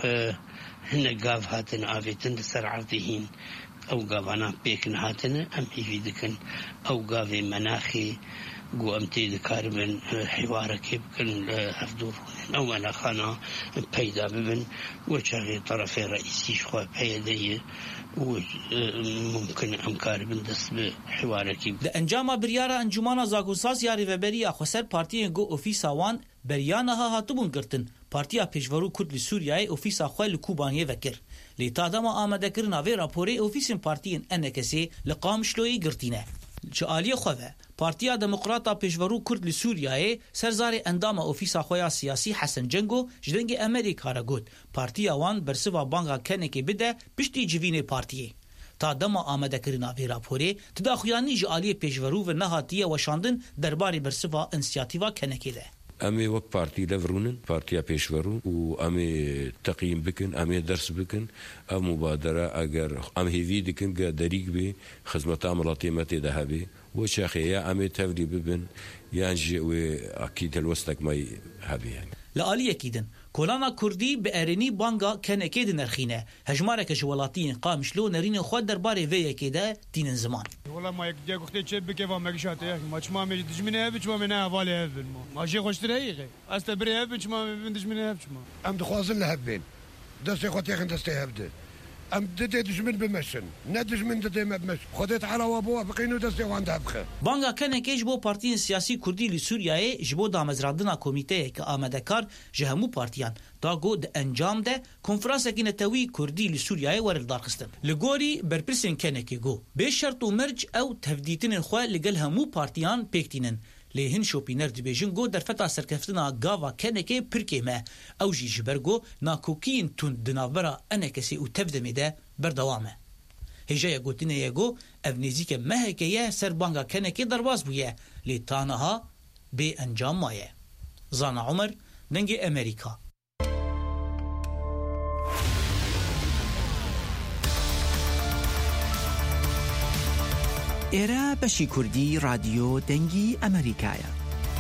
هنه گاف هاتن آویتن دسر عرضهین او گاوانا بیکن هاتن ام هیوی دکن او گاوی مناخی گو ام تید کاربن حوارکی بکن هفدور او مناخانا پیدا ببن و چاقی طرف رئیسیش خواه پیدایه وممكن امكار بندس بحوارك ده انجام بريارا انجمانا زاگونساز یاری وبری خسر پارتیین گو اوفیسا وان بریانها هاتبون گرتن پارتیا پیشورو کرد لسوریای اوفیسا خواه لکوبانیه وکر لیتا دما آمده کرنا وی راپوره اوفیسین پارتیین انکسی لقام شلوی گرتینه چالی خواه پارتیا دموکراتا پیشورو کرد لسوریای سرزار اندام اوفیسا خواه سیاسی حسن جنگو جدنگ امریکا را گود پارتیا وان برسوا بانگا کنکی بده پشتی جوین پارتیه تا دما ئامادەکردنا vê raporê tidaxuyanî ji aliyê pêşverû ve nehatiye weşandin derbarê bersiva inisiyatîva kenekê de. ئەمێ وەک پارتی لەڤڕونن پارتیا پێشوەڕوو و ئەمێ تەقیم بکن ئەمێ دەرس بکن ئەم مبادرە ئەگەر ئەم هێوی دکن گە دەریک بێ خزمەتا وڵاتێمە تێدا هەبێ بۆ چاخەیە ئەمێ تەوری ببن یان ژێ وێ ئاکی تەلوەستەکمای هەبێ li aliyekî din kolana Kurdî bi erênî banga kenekê dinirxîne hejmareke ji welatiyên Qamişlo nerînên xwe derbarê vê yekê de tînin ziman. Wala ma yek diya guxtê çê bike va me gişate yek ma çima me dijminê hev çima me ne hevalê hev bin ma jê xweştir heyê ez te birê hev bin çima me bin dijminê hev çima em dixwazin li hev bên destê xwe têxin destê hev de em didê dijmin bimeşin ne dijmin didê me bimeş xwedê tehalawa bo biqîn û destê wan de hebxe. Banga kenekê ji bo partiyên siyasî Kurdî li Sûriyayê ji bo damezrandina komîteyeke amedekar ji hemû partiyan da got di encam de konferansekî netewî Kurdî li Sûriyayê were li darxistin. Li gorî berpirsên kenekê got bê şert û mirc ew tevdîtinên xwe li gel hemû partiyan pêktînin. Lê hin şopîner dibêjin got derfeta serkeftina gava kenekê pir kêm e ew jî ji ber got nakokiyên tund di navbera enekesî û tevdemê de berdewam e. Hêjeya gotinê ye got ev nêzîke meheke ye ser banga kenekê derbas bûye lê taniha bê encam maye. Zana Umer dengê Amerîka. ئێرە بەشی کوردی رادیۆ دەنگی ئەمریکایە.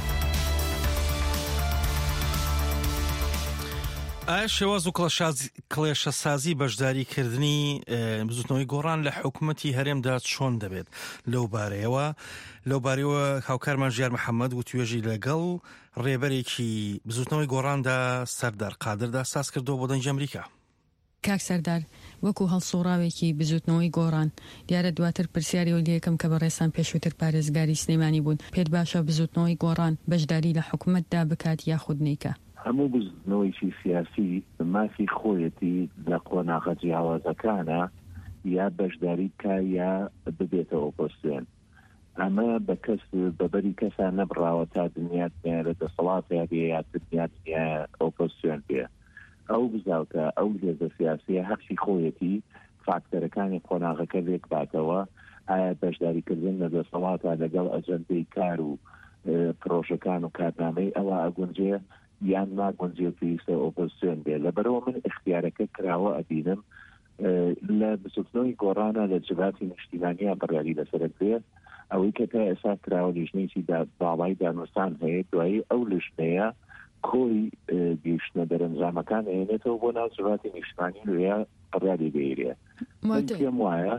ئایا شێواز و کڵێشە سازی بەشداریکردنی بزوتنەوەی گۆڕان لە حکوومەتی هەرێمدا چۆن دەبێت لەو بارەیەوە لەو بارەوە هاوکارمان ژیار محەممەد و توێژی لەگەڵ ڕێبەرێکی بزوتنەوەی گۆڕاندا سەردار قادردا ساز کردەوە بۆ دەنگی ئەمریکا. کاک سەردار وەکو هەڵسۆڕاوێکی بزوتنەوەی گۆڕان دیارە دواتر پرسیاری و لێکم کە بە ڕێسان پێشووتر پارێزگاری سلێمانی بوون پێت باشە بزوتنەوەی گۆڕان بەشداری لە حکوومەتدا بکات یاخود نیکە. هەموو بزنەوەیکی سیاسی مافی خۆیەتی لە قۆناغە جیاوازەکانە یا بەشداری بکە یا ببێتە ئۆپۆزسیۆن. ئەمە بە کەس بەبەری کەسان نەبڕاوە تا دنیات لە دەسەڵاتیا بێ یا دنیات ئۆپۆزسیۆن بێ. ئەو بزاوتە ئەو لێزە سیاسیە هەرچی خۆیەتی فاکتەرەکانی قۆناغەکە لێک باتەوە ئایا بەشداریکردن لە دەسەڵاتە لەگەڵ ئەجەندەی کار و پرۆژەکان و کارنامەی ئەوە ئەگونجێ یان ناگونجێ پێویستە ئۆپۆزسیۆن بێ. لەبەرەوە من اختیارەکە کراوە ئەبینم لە بزوتنەوەی گۆڕانە لە جباتی نیشتیمانیان بڕیاری لەسەرک بێ ئەوەی کە تا ئێستا کراوە لیژنەیەکی باڵای دانوستان هەیە دوایی ئەو لیژنەیە کۆی گەیشتنە دەرەنجامەکان هێنێتەوە بۆ ناو جباتی نیشتیمانی لێە بڕیاری دەیرێ. پێم وایە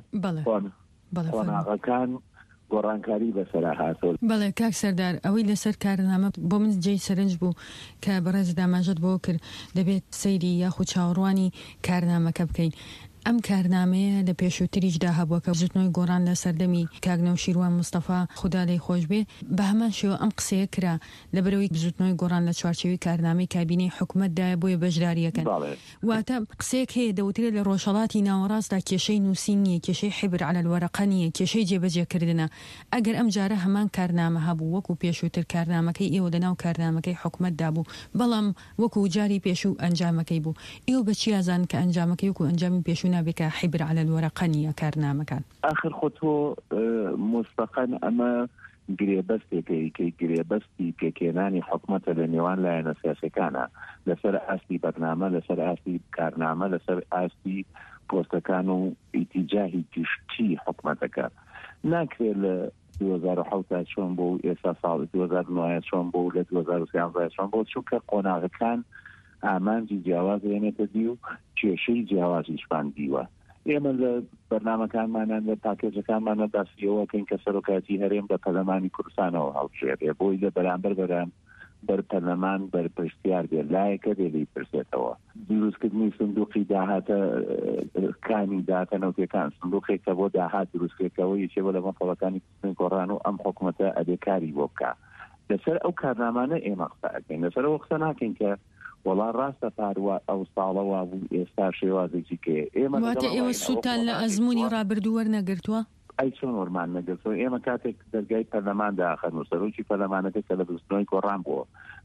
قۆناغەکان گۆڕانکاری بەسەرا هاتۆ. بەڵێ کاک سەردار ئەوەی لەسەر کارنامە بۆ من جێی سەرنج بوو کە بەڕێز داماژت بۆ کرد دەبێت سەیری یاخود چاوەڕوانی کارنامەکە بکەین. ئەم کارنامەیە لە پێشووتریشدا هەبووە کە بزوتنەوەی گۆڕان لە سەردەمی کاگنە و شیروان مستەفا خوددا لێی خۆش بێ بە هەمان شێوە ئەم قسەیە کرا لەبەرەوەی بزوتنەوەی گۆڕان لە چوارچێوی کارنامەی کابینەی حکوومەتدایە بۆیە بەشداریەکەن. واتە قسەیەک هەیە دەوترێت لە ڕۆژهەڵاتی ناوەڕاستدا کێشەی نووسین نیە کێشەی حیبر عەلە الوەرەقە نیە کێشەی جێبەجێکردنە. ئەگەر ئەم جارە هەمان کارنامە هەبوو وەکو پێشووتر کارنامەکەی ئێوە لەناو کارنامەکەی حکوومەتدا بوو بەڵام وەکو جاری پێشوو ئەنجامەکەی بوو ئێوە بەچی ئازان کە ئەنجامەکەی وەکو ئەنجامی پێشوو نابێت کە حیبر على الورقة نیە کارنامەکان. آخر خۆتۆ مستەقەن ئەمە گرێبەستێکی کەی گرێبەستی پێکێنانی حکوومەتە لە نێوان لایەنە سیاسەکانە لەسەر ئاستی بەرنامە لەسەر ئاستی کارنامە لەسەر ئاستی پۆستەکان و ئیتیجاهی گشتی حکوومەتەکە ناکرێت لە دوو هەزار و حەوت چۆن بۆ ئێستا ساڵی دوو هەزار و نۆ چۆن بۆ لە دوو هەزار و سیانزە چۆن بۆ چونکە قۆناغەکان ئامانجی جیاواز هێنێتە دی و کێشەی جیاوازیشمان دیوە. ئێمە لە بەرنامەکانمانان لە پاکێجەکانمانە داسیەوەکەین کە سەرۆکاتی هەرێم بە پەرلەمانی کوردستانەوە هەڵبژێرێ بۆی لە بەرامبەر بەرام بەر پەرلەمان بەرپرسیار بێت لایەکە دێ لی پرسێتەوە. دروستکردنی سندوقی داهاتە کانی داهاتە نەوتەکان سندوقێکە بۆ داهات دروستکردەوە یەکێوە لە مەفەڵەکانی گۆڕان و ئەم حکوومەتە ئەبێ کاری بۆ بکە. لەسەر ئەو کارنامانە ئێمە قسە ئەکەین لەسەر ئەو قسە ناکەین کە وەڵا ڕاستە پاروە ئەو ساڵەوە بوو ئێستا شێوازێکی کێ ئێمە ئێوە سووتان لە ئەزمموی ڕابردوو وەرنەگرتووە؟ ئەی چۆن وەرمان نەگرتەوە ئێمە کاتێک دەرگای پەرلەمان داخەن و سەرۆکی پەرلەمانەکە کە لە بزنەوەی گۆڕان بووە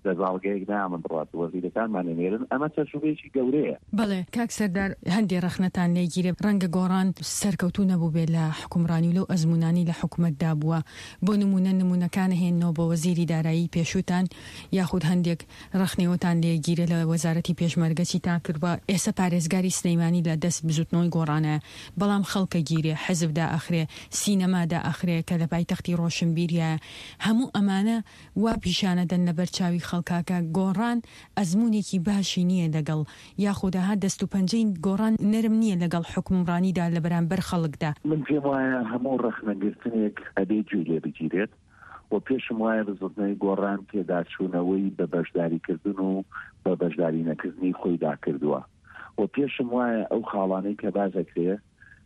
لەزاڵگەیەک نامن بڕات وەزیرەکانمان نێرن ئەمە تەجروبەیەکی گەورەیە. بەڵێ کاک سەردار هەندێک ڕەخنەتان لێگیرێ ڕەنگە گۆڕان سەرکەوتوو نەبوو بێ لە حکومڕانی و لەو ئەزمونانی لە حکوومەتدا بووە بۆ نمونە نمونونەکانە هێنەوە بۆ وەزیری دارایی پێشوتان یاخود هەندێک ڕەخنەوەتان لێگیرە لە وەزارەتی پێشمەرگەچی تا کردوە ئێستا پارێزگاری سلەیمانی لە دەست بزوتنەوەی گۆڕانە بەڵام خەڵکە گیرێ حەزبدا ئەخرێ سینەمادا ئەخرێ کە لە پایتەختی ڕۆشنبیریە هەموو ئەمانە وا پیشانەدەن لە بەرچاوی خەڵکاکە گۆڕان ئەزمونێکی باشی نییە لەگەڵ یاخودەها دەست و پەنجەی گۆڕان نەرم نییە لەگەڵ حکومڕانیدا لە بەرامبەر خەڵکدا. من پێم وایە هەموو ڕەخنەگرتنێک ئەبێ گوێ لێ بگیرێت و پێشم وایە بزوتنەوەی گۆڕان پێداچوونەوەی بە بەشداریکردن و بە بەشداری نەکردنی خۆیدا کردووە و پێشم وایە ئەو خاڵانەی کە بازەکرێ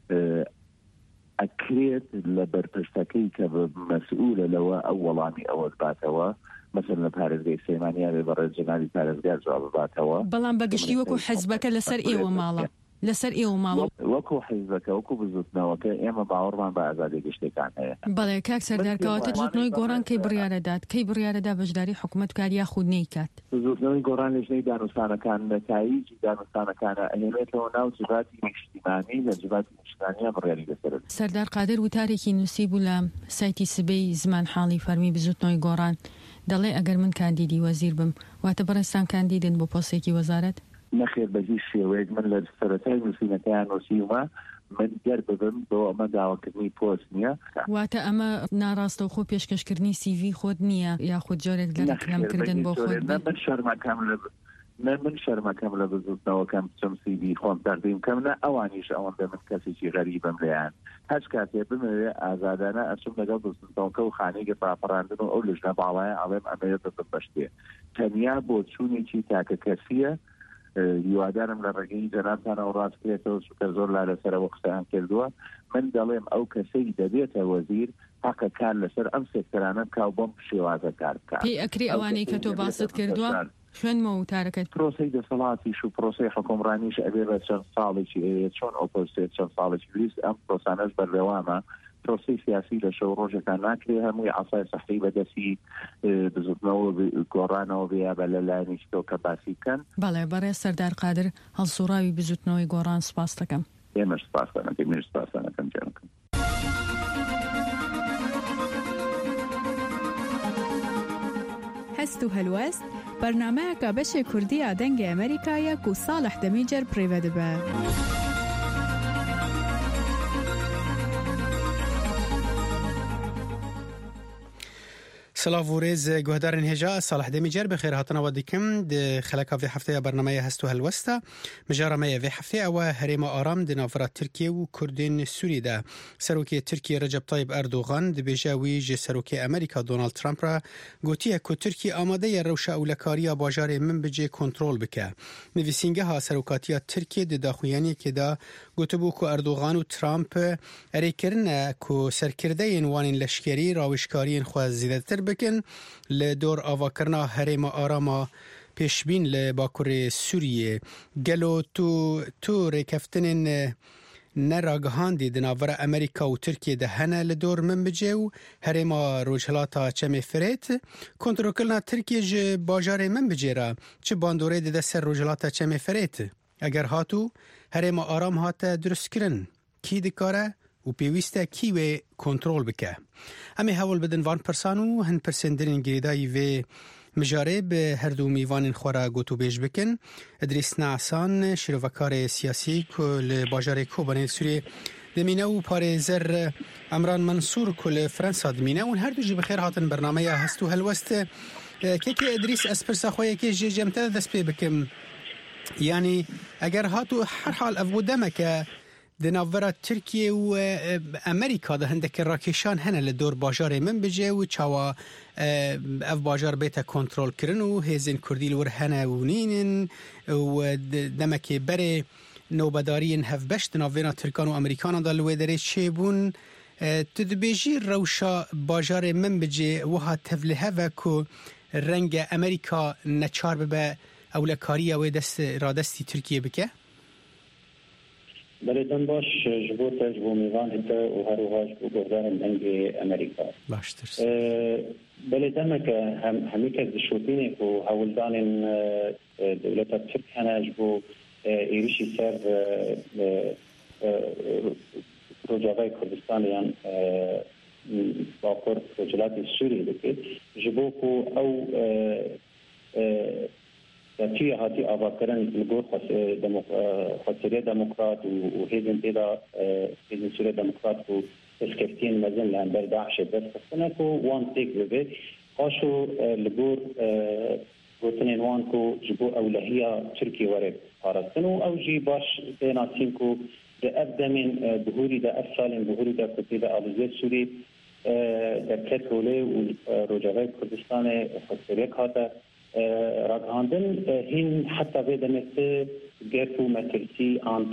ئەکرێت لە بەرپرسەکەی کە مەسئولە لەوە ئەو وەڵامی ئەوە باتەوە مثل لە پارێزگای سلەیمانیا بێ بەڕێز جەنابی پارێزگار جواب باتەوە بەڵام بەگشتی وەکو حەزبەکە لەسەر ئێوە ماڵە لەسەر ئێوە ماڵە وەکو حیزبەکە وەکو بزوتنەوەکە ئێمە باوەڕمان بە ئازادی گەشتەکان هەیە. بەڵێ کاک سەردارکەواتە بزوتنەوەی گۆڕان کەی بڕیارەدات کەی بڕیارەدا بەشداری حکوومەت کار یاخود نەیکات بزوتنەوەی گۆڕان لەژنەی دانوستانەکان نەتایجی دانوستانەکانە ئەهێنێتەوە ناو جباتی نیشتیمانی لە جباتی نیشتیمانیە بڕیاری لەسەرن. سەردار قادر وتارێکی نووسی بوو لە سایتی سبەی زمان حاڵی فەرمی بزوتنەوەی گۆڕان دەڵێ ئەگەر من کاندیدی وەزیر بم واتە بەڕێستان کاندیدن بۆ پۆستێکی وەزارەت نەخێر بەهیچ شێوەیەک من لە سەرەتای نووسینەکەیان نووسیومە من گەر ببم بۆ ئەمە داواکردنی پۆست نییە. واتە ئەمە ناڕاستە و خۆ پێشکەشکردنی سیڤی خۆت نییە یاخود جۆرێک لە ڕەکلەمکردن بۆ خۆت من شەرمەکەم لە من شەرمەکەم لە بزوتنەوەکەم چەم سیڤی خۆم تەقدیم کەم نە ئەوانیش ئەوەن بێ من کەسێکی غەریبم لێیان هەچ کاتێ بمەوێ ئازادانە ئەچم لەگەڵ بزوتنەوەکە و خانەی گەپاپەڕاندن و ئەو لژنە باڵایە ئەڵێم ئەمەیە ببم بەشتێ تەنیا بۆ چوونێکی تاکە کەسیە هیوادارم لە ڕێگەی جەنابتانەوە ڕاستکرێتەوە چونکە زۆر لا لەسەرەوە قسەیان کردووە من دەڵێم ئەو کەسەی دەبێتە وەزیر حەقە کار لەسەر ئەم سێکتەرانە بکاو بۆم شێوازە کار بکات. پێی ئەکرێ ئەوانەی کە تۆ باست کردووە خوێنمەوە وتارەکەت پرۆسەی دەسەڵاتیش و پرۆسەی حکومڕانیش ئەبێ بە چەند ساڵێکی چۆن ئۆپۆزیسیۆن چەند ساڵێکی ویست ئەم پرۆسانەش بەردەوامە پرۆسی سیاسی لە شەو ڕۆژەکان ناکرێ هەمووی عەسای سەحری بەدەستی بزوتنەوە گۆڕانەوە بێ بە لەلایەنی تۆ کە باسی بکەن. بەڵێ بەڕێز سەردار قادر هەڵسوڕاوی بزوتنەوەی گۆڕان سپاس دەکەم. ئێمەش سپاس دەکەم منیش سپاس دەکەم جانکەم. هەست و هەلوەست بەرنامەیەکە بەشێ کوردیە دەنگی ئەمریکایە و ساڵح دەمیجەر پڕێوە دەبە. سلااف و ڕێز گوهدارن هێژا ساڵح دەمیجەر بەخێر هاتنەوە دیکەم خەلەکە vê هەفتەیە بەرنامەیە هەست و هەلوەستە مژارەمەیە vê هەفتەیە ئەوە هەرێمە ئارام di navbera Tirkiye û Kurdên Sûrî de Serokê Tirkiye Recep Tayyip Erdogan dibêje wî ji Serokê Amerîka Donald Trump re gotiye ku Tirkiye amade ye rewşa ewlekariya bajarê min bicê kontrol bike. Nivîsîngeha Serokatiya Tirkiye di daxuyaniyekê de gotibû ku Erdogan û Trump erêkirine ku serkirdeyên wanên leşkerî rawişkariyên xwe zêdetir bikin li dor avakirina herêma arama pêşbîn li Bakurê Sûriyê gelo tu tu rêkeftinên neragihandî di navbera Amerîka û Tirkiye de hene li dor min bicê û herêma rojhilata Çemê Firêt kontrolkirina Tirkiye ji bajarê min bicê re çi bandorê dide ser rojhilata Çemê Firêt eger hatû herêma aram hate durustkirin kî dikare û pêwîst e kî wê kontrol bike. Em ê hewl bidin van pirsan û hin pirsêndirên girêdayî vê mijarê bi her du mîvanên xwe re gotûbêj bikin. İdrîs Neasan şîrovekarê siyasî ku li bajarê Kobanê Sûriyê dimîne û parêzer Emran Mansûr ku li Fransa dimîne û her du jî bi xêr hatin bernameya hest û helwest. Kekê İdrîs ez pirsa xwe yekê ji cem te dest pê bikim. Yani eger hatû her hal ev bû demeke di navbera Tirkiye û Amerîka de hindekî rakêşan hene li dor bajarê min bicê û çawa ev bajar bête kontrolkirin û hêzên Kurdî li wir hene û nînin û demekê berê navbedariyên hevbeş di navbera Tirkan û Amerîkanan da li wê derê çêbûn. Tu dibêjî rewşa bajarê min bicê wiha tevlihev e ku renge Amerîka neçar bibe ewlekariya wê dest radestî Tirkiye bike? بلدن باش جبوت جبو ميغان هتا وهروها جبو بغدار دنگ امريكا باشتر بلدنك هم هميك دشوتينك وهولدان دولة تركيا جبو ايريشي سر روجاوای کردستان یان باکر رجلات سوری دکه جبو کو او تي هاتي اباكرن لغور خاصيه ديمقراط وهيدن تيدا هيدن سوريا ديمقراط وسكرتين مازن لامبر داعش بس خصناكو وان تيك بيت قاشو لغور گوتنین وان کو جبو اولهیه ترکی ورد قارستنو او جی باش بیناتین کو ده ابدمین بهوری ده افسالین بهوری ده کتی ده آلوزه سوری در پتروله و روجاوی کردستان خسریه کاته راگهاندن هین حتی ویدمت گرفو مترسی آنت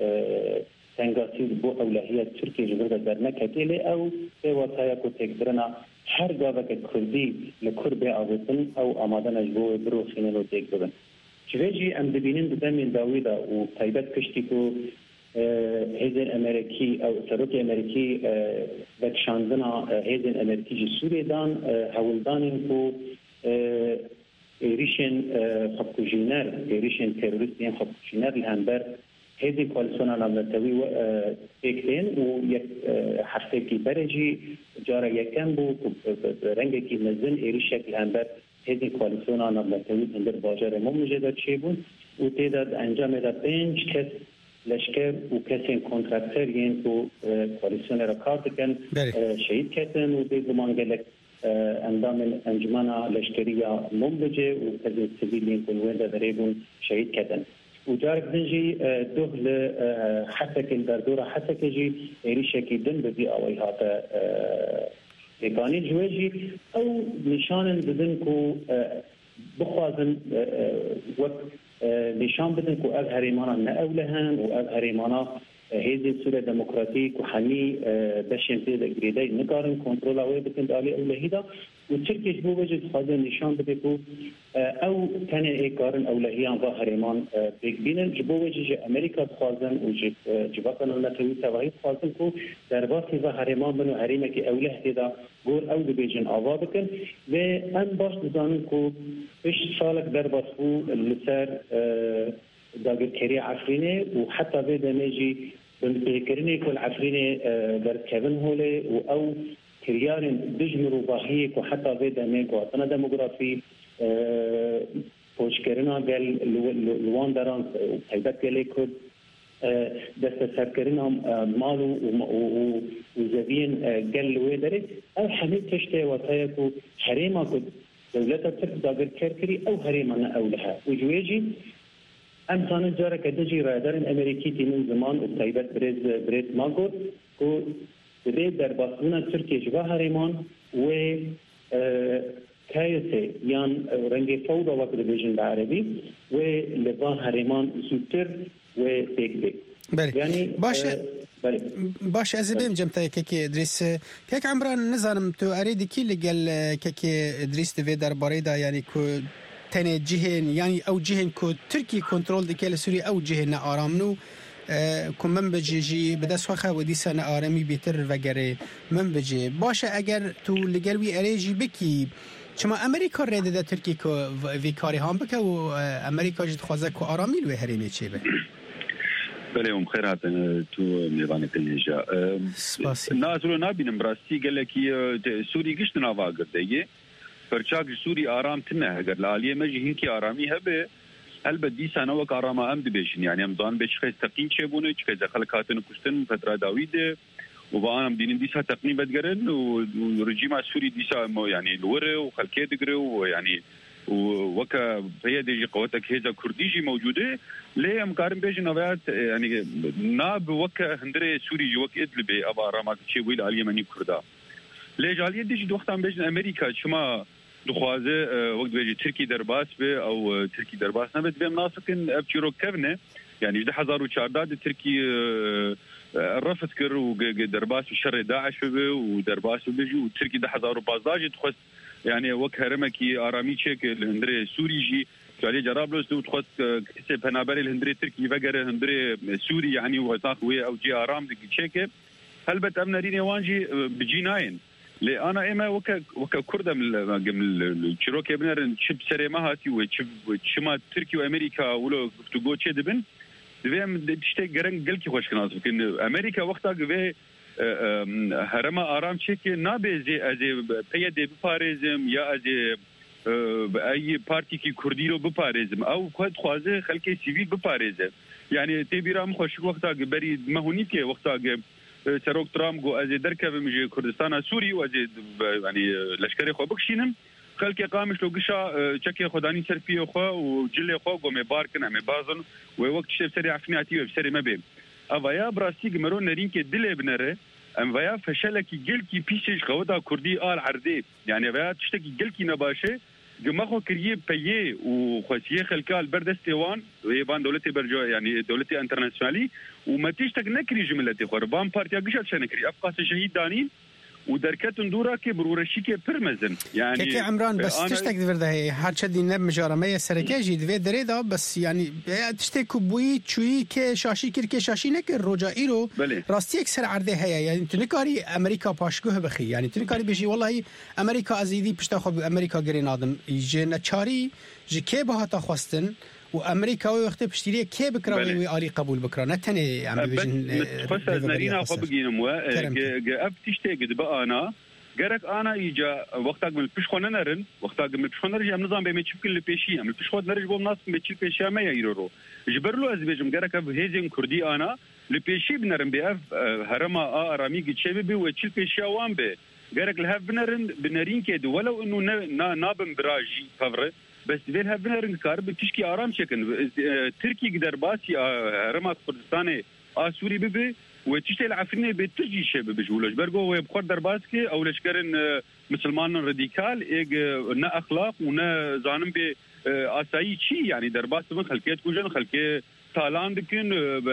تنگاسی بو اولهیه ترکی جبرده در نکتیلی او به واسایا کو تکدرنا هر گاوک کردی لکربه آوتن او آمادن اجبو برو خینن و تک ببن چویجی ام دبینن دمین داویدا و طیبت کشتی کو هیزن امریکی او سروک امریکی وکشاندنا هیزن امریکی جی سوری دان هولدانین کو ایریشن خبکوژینر ایریشن تروریستین خبکوژینر لهمبر هذه كواليسيون نامنتوي تكتين و حرفه کی برجی جارا یکم بو رنگ کی مزن ایری شکل انبر هذه كواليسيون نامنتوي اندر باجر ممجد چه بود و تعداد انجام دا پنج کس لشکر و کسین کنترکتر ین کو كواليسيون را کار کن شهید کردن و به زمان گلک اندام انجمن لشکریه ممجد و کسی سیویلین کنوینده دریبون شهید کردن وجارك دنجي دهل حتى كن دردورة حتى كجي إيريشة كيدن بدي أوي هذا إقاني جواجي أو نشان بدنكو بخوازن وقت نشان بدنكو أظهريمانا نأولهن وأظهريمانا هذه السورة ديمقراطيك وحمي بشين في الجريدة نقارن كنترول أوي بكن دالي أولهيدا وتركيش بو وجد خاضر نشان بدكو او كان ايقارن اولهيان ظاهرمان بيكبين جبو وجه امريكا خاضن وجب جباكنا النتوي تواهي خاضن كو درباطي ظاهرمان بنو هريمك اوله هدا غور او دبيجن آوا بكن و ان باش دزانن كو اش سالك درباطو لسر داگر كري عفرينه وحتى في دميجي بنتكرني كل عفرينه در كيفن هولي او كريارن دجمرو باهيك وحتى في دميك وطنا ديموغرافي پوشکرنا گل لوان دران حیبت گلی کد دست سرکرنا مالو و زبین گل لوی داره او همه تشته وطایه کو حریما کد دولتا ترک داگر کر کری او حریما نا اولها و جویجی امتان جاره که دجی رایدارن امریکی تیمون زمان و حیبت بریز بریز ما گود کو بریز در باسمون ترکی جوا حریمان و كايسه يان رنگي فوضى وقت الفيجن العربي ولبان هريمان زوتر وتيكبي يعني باش بله باش از بهم جمتای که ادریس که عمران نظرم تو اريد کی لگل که ادریس دوی درباره دا یعنی کو تن جهن یعنی او جهن کو ترکی کنترل دکل سوری او جهن آرامنو که من بجی بدست خواه و دیسا آرامی بیتر وگره من بجی باشه اگر تو لگلوی اریجی بکی چما امریکا رده ده ترکی که وی کاری هم بکه و امریکا جد خوازه که آرامی لوی هرینه چه به بله ام خیر هاتن تو میوان تنجا نازلو نبینم براستی گله کی سوری گشت نوا گرده پرچاک سوری آرام تنه اگر لالیه مجی هنکی آرامی هبه البته دیسا نو که آرام ام دبیشن یعنی امضان بهش خیلی تقین چه بونه چه دخل کاتن کشتن فتره داویده وبانا مدينين ديسا تقنين بدقرن ورجيم سوري ديسا يعني الوري وخلكي دقري ويعني وكا هي دي قوتك هيزا كرديجي موجوده ليه مقارن بيجي نوعات يعني ناب وكا هندري سوري جوك ادلبي ابا رامات شي ويل اليمني كردا ليه جاليه ديجي دوختان بيجي امريكا شما دخوازه وقت بيجي تركي درباس به او تركي درباس نبت بهم ناسقين ابشيرو كفنه يعني ده ألفين وأربعة تركي رفض كر ودرباس وشر داعش به ودرباس وبيجي وتركي ده ألفين وبازداج تخص يعني وك هرمكي آرامي شيك الهندري سوري جي جالي جرابلس دو تخص كسي بنابري الهندري تركي فقر هندري سوري يعني وغطاق وي او جي ارام دي تشيكه هل بتامنا ريني وانجي بجيناين لي انا اما وك وك كرده من الشروكي بنر شب سريما هاتي وشب شما تركي وامريكا ولو تقو تشي دبن دبي تشتي جرن قلكي خوش كناس لكن امريكا وقتها في هرما ارام تشيكي نابي زي ازي بيدي بفاريزم يا ازي اي بارتي كي كرديرو بپاريزم او خود خوازه خلک سیویل بپاريزه يعني تبيرام خوش وقتا بري مهوني كي وقتا سروك ترام جو از دركب مجي كردستان سوري و يعني لشكري خو بكشينم خلک قامش لو قشا تشكي خداني سرفيه خو وجلي خو قوم باركن ام بازن و وقت شيف سري عفنياتي و سري مبي افايا براستي مرون نرين كي دله بنره ام ويا فشلكي جلكي بيشش خودا كردي آل عردي يعني ويا تشتكي جلكي نباشه جماخو كريه بيه وخوسيه خلكال بردستيوان ويبان دولتي برجو يعني دولتي انترناسيونالي وما تشتك نكري جملتي خربان بارتيا قشات شنكري افقاس شهيد دانين ودركت ندورا كي برورشي كي برمزن يعني كي عمران بس تشتك دفرده هي هاد شدي نب مجارمه سركاجي دفي دريدا بس يعني تشتك بوي تشوي كي شاشي كير كي شاشي نك الرجا ايرو راستي اكثر عرضه هي يعني تنكاري امريكا باشگوه بخي يعني تنكاري بيجي والله امريكا ازيدي بشتا خو امريكا گرينادم جن چاري جي كي بهاتا خواستن وامريكا وقت بشتري كي بكراوي علي قبول بكرا نتني عم بيجن خص نارينا خو بگينم و اب تشتي قد بقى انا جرك انا يجا وقتاق من بشخون نرن وقتاق من بشخون نرجع نظام بيمشي كل بيشي من بشخون نرجع بوم ناس بيمشي بيشي ما ييرو جبرلو از بيجم جرك هيزن كردي انا لبيشي بنرن بيف هرما ارامي جيبي بي وتشيل بيشي وان بي جرك لها بنرن بنرين كده ولو انه نابن براجي فبر بس بينها بنرن كار بتشكي ارام شكن تركي قدر باسي هرما كردستاني اسوري بيبي وتشتغل عفني بتجي شيء بجولج برجو ويبخر درباسكي او لشكرن مسلمان راديكال ايج نا اخلاق ونا زانم بي اساي شيء يعني درباس من خلكيت كوجن خلكي تالاند كن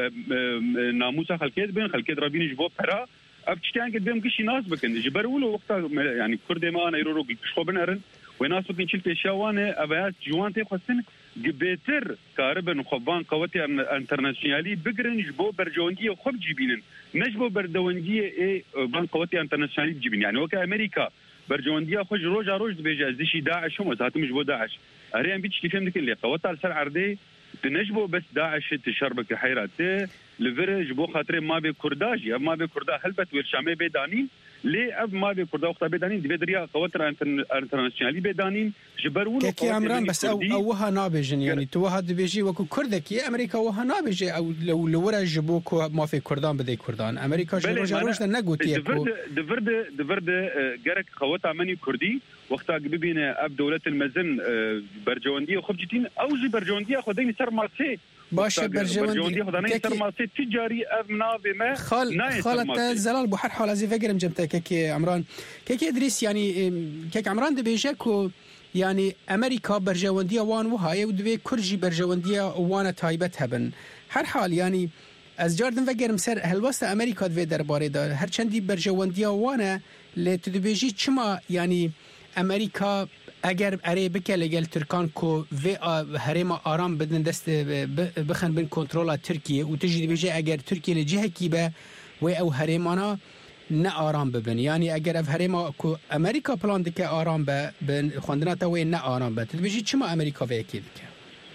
ناموسا خلكيت بين خلكيت رابين جبو برا ابتشتان قدام كشي ناس بكن جبرولو وقتا يعني كرد ما انا يرورو شخو بنرن وناس بكن شيل بيشاوانه ابيات جوانتي خصن جبيتر كاربن خبان قوتي انترناسيونالي بقرنج بو برجونديه خب جيبينن نجبو بردونديه اي بان قوتي انترناسيونالي جيبين يعني وكا امريكا برجونديه خوج روجا روج بيجا زيشي داعش هم ساتم جبو داعش اريان بيتش تفهم ديك اللي قوتها السر عردي تنجبو بس داعش تشربك حيرات لفرج بو خاطر ما بي كرداج يا ما بي كردا هلبت ورشامي بيدانين ليه اب ما بي كردا وقت بيدانين دي بدريا قوتر انترناسيونالي بيدانين جبرولو كي عمران بس او اوها نابجن يعني توها بيجي وكو كردك يا امريكا وها نابجي او لو لورا جبوكو ما في كردان بدي كردان امريكا جروج روج نغوتي كو دفرد دفرد جرك قوت امني كردي وقتها ببينا اب دوله المزن برجونديه خبجتين او جي برجونديه خدين سر مارسي باشه برجوندي كي تجاري ابنا بما خال خالت زلال بحر حال ازي فكرم جمتا كي عمران كي ادريس يعني كي عمران دبيجكو يعني امريكا برجونديه وان وهاي ودبي كرجي برجونديه وانا تايبت هبن هر حال يعني از جاردن فكرم سر هل وسط امريكا دبي درباره دار هر چندی برجونديه وانا لتدبيجي چما يعني امريكا اگر اره بکه لگل ترکان کو و هرما آرام بدن دست بخن بین کنترل ترکیه و تجدی بجه اگر ترکیه لجهه کی به و او هرمانا نه آرام ببن یعنی اگر اف هرما کو امریکا پلان دکه آرام به بن خواندنا تا و نه آرام به تبجی چما امریکا و کی دکه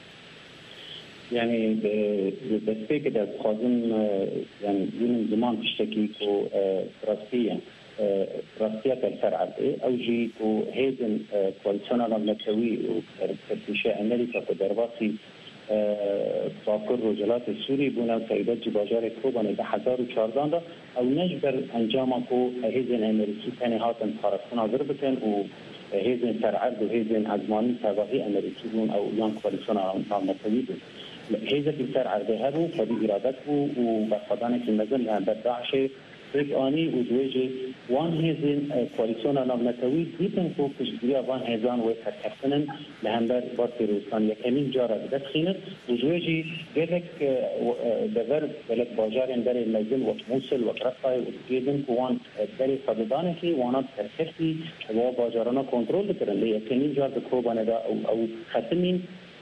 يعني بس كده خازن يعني من زمان تشتكي كو راسيا راسيا كالفرع او جي كو هيزن كواليسيون الامريكي وترتيشة امريكا كدرباسي فاكر رجلات السوري بنا سيدات جباجار كوبان ده هزار وچاردان او نجبر انجام كو هيزن امريكي تاني هاتن خارقنا ضربتن و هيزن فرعد وهيزن ازماني سابقي امريكي بون او يان كواليسيون الامريكي بون هيزن الفرع ده هبو فدي ارادته وبخدانك المزن لها بدعشه یک آنی ودویجی وان هزین کوaliسیون الامریکایی دیدن کو کشدیا وان هزان و تکفنن لهندر باز روستان یکمین جارا بدخینه ودویجی گلک دور بلک باجارن در المزن و موصل و رفای و دیدن کو وان در صددان کی وانا ترکتی و باجارنا کنترل کردن یکمین جار به کوبانه دا او او ختمین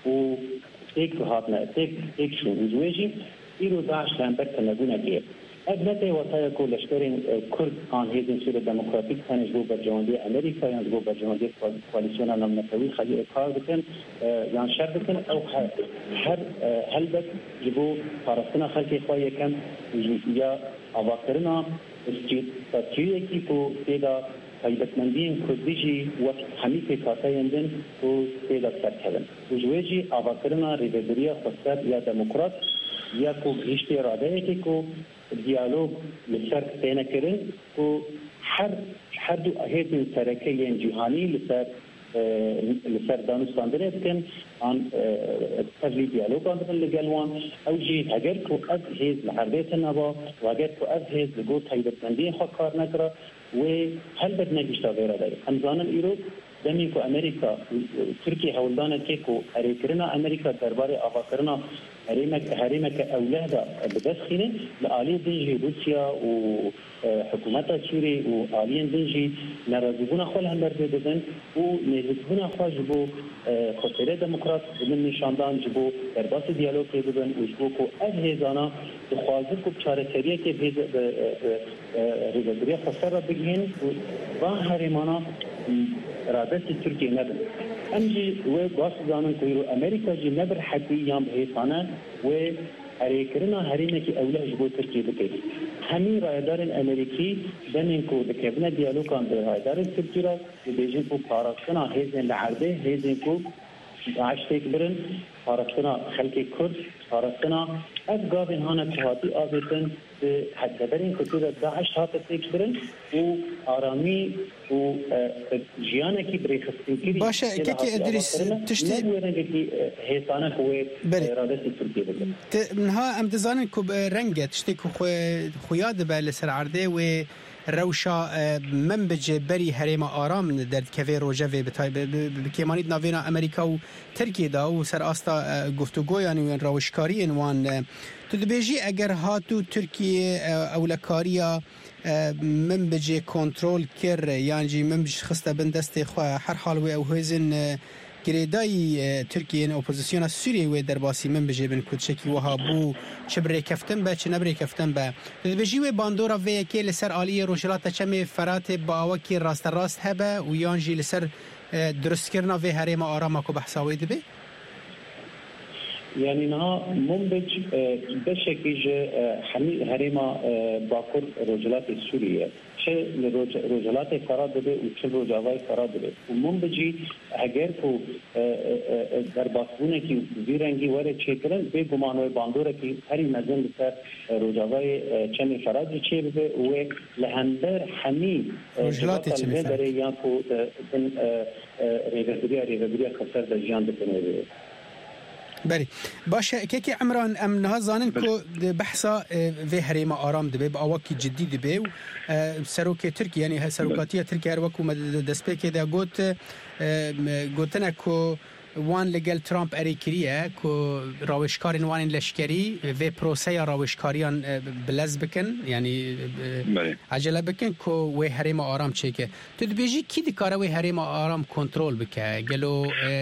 و تيك هاتنا تيك تيك شو وزوجي إيرو داعش لامبر تنبونا كير أبنته وطايا كل لشكرين كرد عن هذه سوريا الديمقراطية كان يجبو برجواندي أمريكا يجبو برجواندي كواليسيون نمطوي خلي إقرار بكن يعني شر بكن أو هر هلبت جبو فارسنا خلقي خواهي كم يا أواكرنا استراتيجية كي تو تيدا هيبتمندين كرديجي وقت حميكي كاتايندن تو تيدا سركبن وجوجي أواكرنا ريفيدريا خصات يا ديمقراط یا کو هیچ اراده کی کو دیالوگ لسر تینا کرن کو هر هر دو هیچ ترکیه جهانی لسر لسر دانستاندنه کن آن تجلی دیالوگ آن لگلوان اوجی اگر کو از هیچ لحربیت نبا و اگر کو از هیچ لگو تایبتمندی خود کار نکره و هل بد نگیشتا غیر داری همزانم ایرو دمی کو امریکا ترکیه هولدان که کو اریکرنا امریکا درباره آواکرنا هريمك هريمك أولادها بدخنه لآلية دنجي روسيا وحكومتها سوري وآلية دنجي نرازقون أخوالها مربدن ونرازقون أخوال جبو خسيرة ديمقراط من نشاندان جبو درباس ديالوج كيبن وجبو كو أهزانا بخوازق بشاركرية كيبهز ريزادرية خسارة بجهن وان هريمانا رادس تركيا نبن امجي و باس زانن كويرو امريكا جي نبر حقي يام هيسانا و اريكرنا هرينا كي اوله جبو تركيا بكي همي رايدار الامريكي دنين كو دكبنا ديالوج عن رايدار تركيا بيجن كو فارسنا هيزن لعرده هيزن كو عاش تكبرن فارسنا خلقي كرد فارسنا از قابل هانا كهاتي آبتن حدبرين كتير داعش هات تكبرن و آرامی و جیانه کی بريخستين كي باشا كيكي ادريس تشتي نبوي هيسانه هو اراده تركيا بده منها ام دزانن كو رنگه تشتي كو خوياد بال سر عرده و روشا منبج بري هريما آرام در كفي روجوي بتاي بكيماني نافينا امريكا و تركيا دا و سر استا گفتگو يعني وين روشكاري انوان تدبيجي اگر هاتو تركيا او لكاريا منبج كنترول كر يعني منبج خسته بندست خو هر حال و او هزن گریدای ترکیه اپوزیسیون سوریه و درباسی من بجه بن کودشکی وها بو چه بری کفتن با چه نبری کفتن با بجی و باندورا و که لسر آلیه روشلات چمه فرات با آوکی راست راست هبه و یانجی لسر درست کرنا و هریم آرام کو بحثاوی دبه يعني نها منبج بشكل هريم باكر رجلات السورية شيء رجلات فراد به وشيء رجاوي فراد به ومنبجي اگر کو درباسونه کی ویرنگی وره چیکرن به گمانوی باندوره کی هری مزن بسر رجاوي چمی فراد چی به و لهندر حمی رجلات چمی فراد یا کو ریوردریا ریوردریا خسر د جان بکنه بله باشه كيكي عمران ام نهزانن كو بحثا في هريمه آرام دبي باوكي جدي دبي سروكي تركيا يعني سروكاتيه تركيا وكو دسبيكي دا قلت قلتنا كو وان لگل ترامپ اریکریه که راوشکارین وان لشکری و پروسه راوشکاریان بلز بکن یعنی عجله بکن که و هریم آرام چه که تو دبیجی کی دکاره و هریم آرام کنترل بکه گلو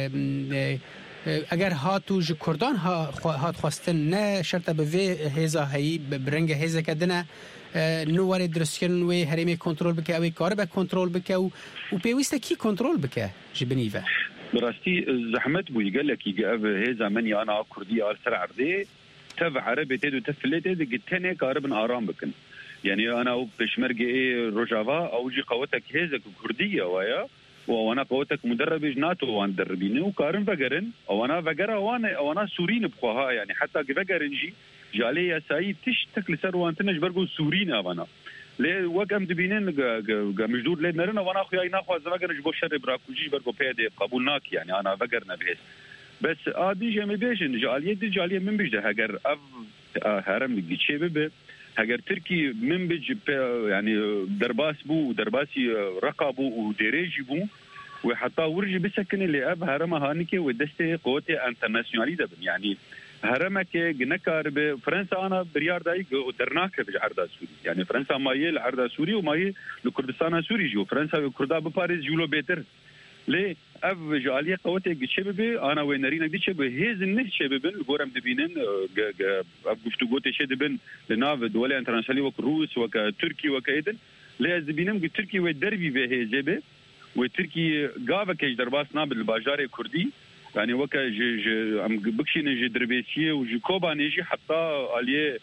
اگر هاتو ج کردان هات خواستن نه شرط به هزا هی برنگ هزا کدنه نوار درست کردن و هریم کنترل بکه او کار به کنترل بکه و پیوسته کی کنترل بکه جبنیوه براستي زحمت بو يقال لك يقف هي زماني انا كردي ال سر عرضي تبع عربي تدو تفلت قلتني قارب آرام بكن يعني انا بشمرقي رجافا او جي قوتك هيزك كرديه ويا وانا قوتك مدرب ناتو وان دربيني وكارن فقرن وانا فقرا وانا وانا سوريين بخوها يعني حتى فقرن جي جالي يا سعيد تشتك لسر وانتنج برغو سوريين انا لي وقم دبينين مجدود لي نرنا وانا اخويا ناخذ زماغن جو شر براكوجي برغو بيدي قبولناك يعني انا فقرنا بهس بس ادي جمي بيشن جاليه دي جاليه من بيجده هاجر اف هرم ديشي بي هاجر تركي من بيج يعني درباس بو درباسي رقابو ودريجي بو وحتى ورجي بسكن اللي اب هرم هانيكي ودستي قوتي انترناسيونالي دبن يعني هرمك جنكار بفرنسا انا بريار داي درناك بجعردا سوري يعني فرنسا مايل عردا سوري ومايل لكردستان سوري جو فرنسا وكردا بباريس جولو بيتر لي اف جاليه قوتي جشبه انا وينرينا دي شبه هيز النه شبه الغورم دبينن اب گفتگوت شدبن لناف دولة انترناشونالي وك روس وك تركي وك ايدن لي دبينم تركي ودربي به هيجبه وتركي قاف كيش درباس نابل الباجار كردي يعني وك ج ام بكشين ج دربيسيه وج كوبانيجي حتى عليه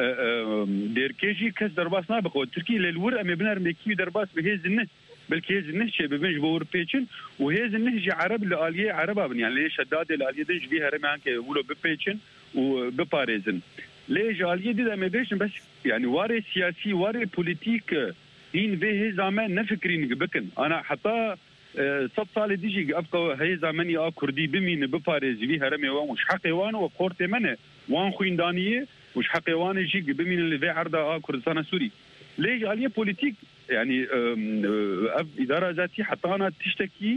ديركيجي كاس درباس نابق وتركي للور ام بنر مكي درباس بهيز النه بلكي هيز النه شبه بنج بور بيتشن وهيز النه جي عرب لاليه عربا يعني ليش شداد الاليه دنج بيها رمان كي ولو ببيتشن وبباريزن ليش الاليه دي ما بيش بس يعني واري سياسي واري بوليتيك هين به زمان نفكرين بكن انا حتى صد سال ديجي ابقى هي زماني ا كردي بمين بباريز بيها رمي ومش حقيوان وقورت منه وان خويندانيه وش حقيوان يجي بمين اللي في عرضه ا كردستان سوري ليش عليه بوليتيك يعني اداره ذاتي حتى انا تشتكي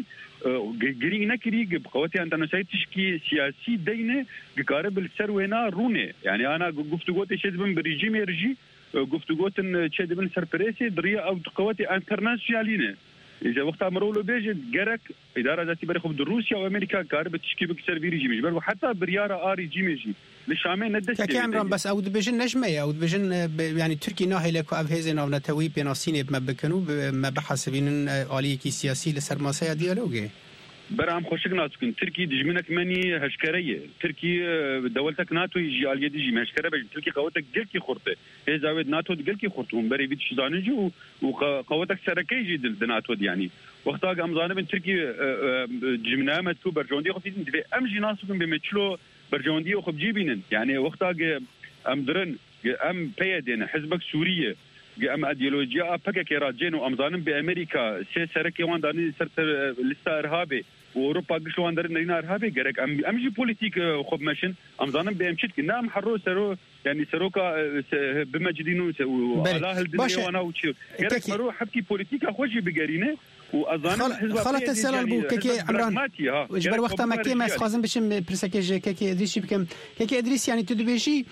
جري نكري بقوتي انت انا تشكي سياسي دينه قارب السروينا رونه يعني انا گفتگوت شدبن بريجيم يرجي گفتگوت شدبن سربريسي دريا او قوتي انترناسيونالينه اذا وقت امرولو بيجي جرك اداره ذاتي بري خب روسيا وامريكا قارب تشكي بكسر ريجيم يجبر وحتى برياره اري جيمجي للشامين ندس كي عمران بس او دبجن نجمه او دبجن يعني تركي ناهي لك اب هيزن او نتوي بناسين بما بكنو ما بحسبين اليه سياسي لسرماسه ديالوجي برام خوشك ناتكن تركي دجمنك مني هشكريه تركي دولتك ناتو يجي على يدي جي هشكره بج تركي قوتك دلكي خورته هي زاويد ناتو دلكي خورتهم بري بيت شدانجي وقوتك سركي جي دل ناتو يعني وقتا قام زانب تركي دجمنا متو برجوندي خو فيزن دي ام جي ناسكن بمثلو برجوندي خو بجيبينن يعني وقتا ام درن ام بيدن حزبك سوريه ام ايديولوجيا بكك راجين وامزانن بامريكا سي سركي وان داني سرت لسه ارهابي واوروبا قش وان درن ارهابي غرك ام امجي بوليتيك خب ماشن امزانن بامشيت نعم حرو سرو يعني سروكا بمجدينو وعلاه الدنيا وانا وشي غرك مرو حبكي بوليتيكا خوجي بقرينه واظن خلط السلام بو كيكي عمران وجبر وقت ما كيما خازم بشم برسكج كيكي ادريس بكم كيكي ادريس يعني تدبيجي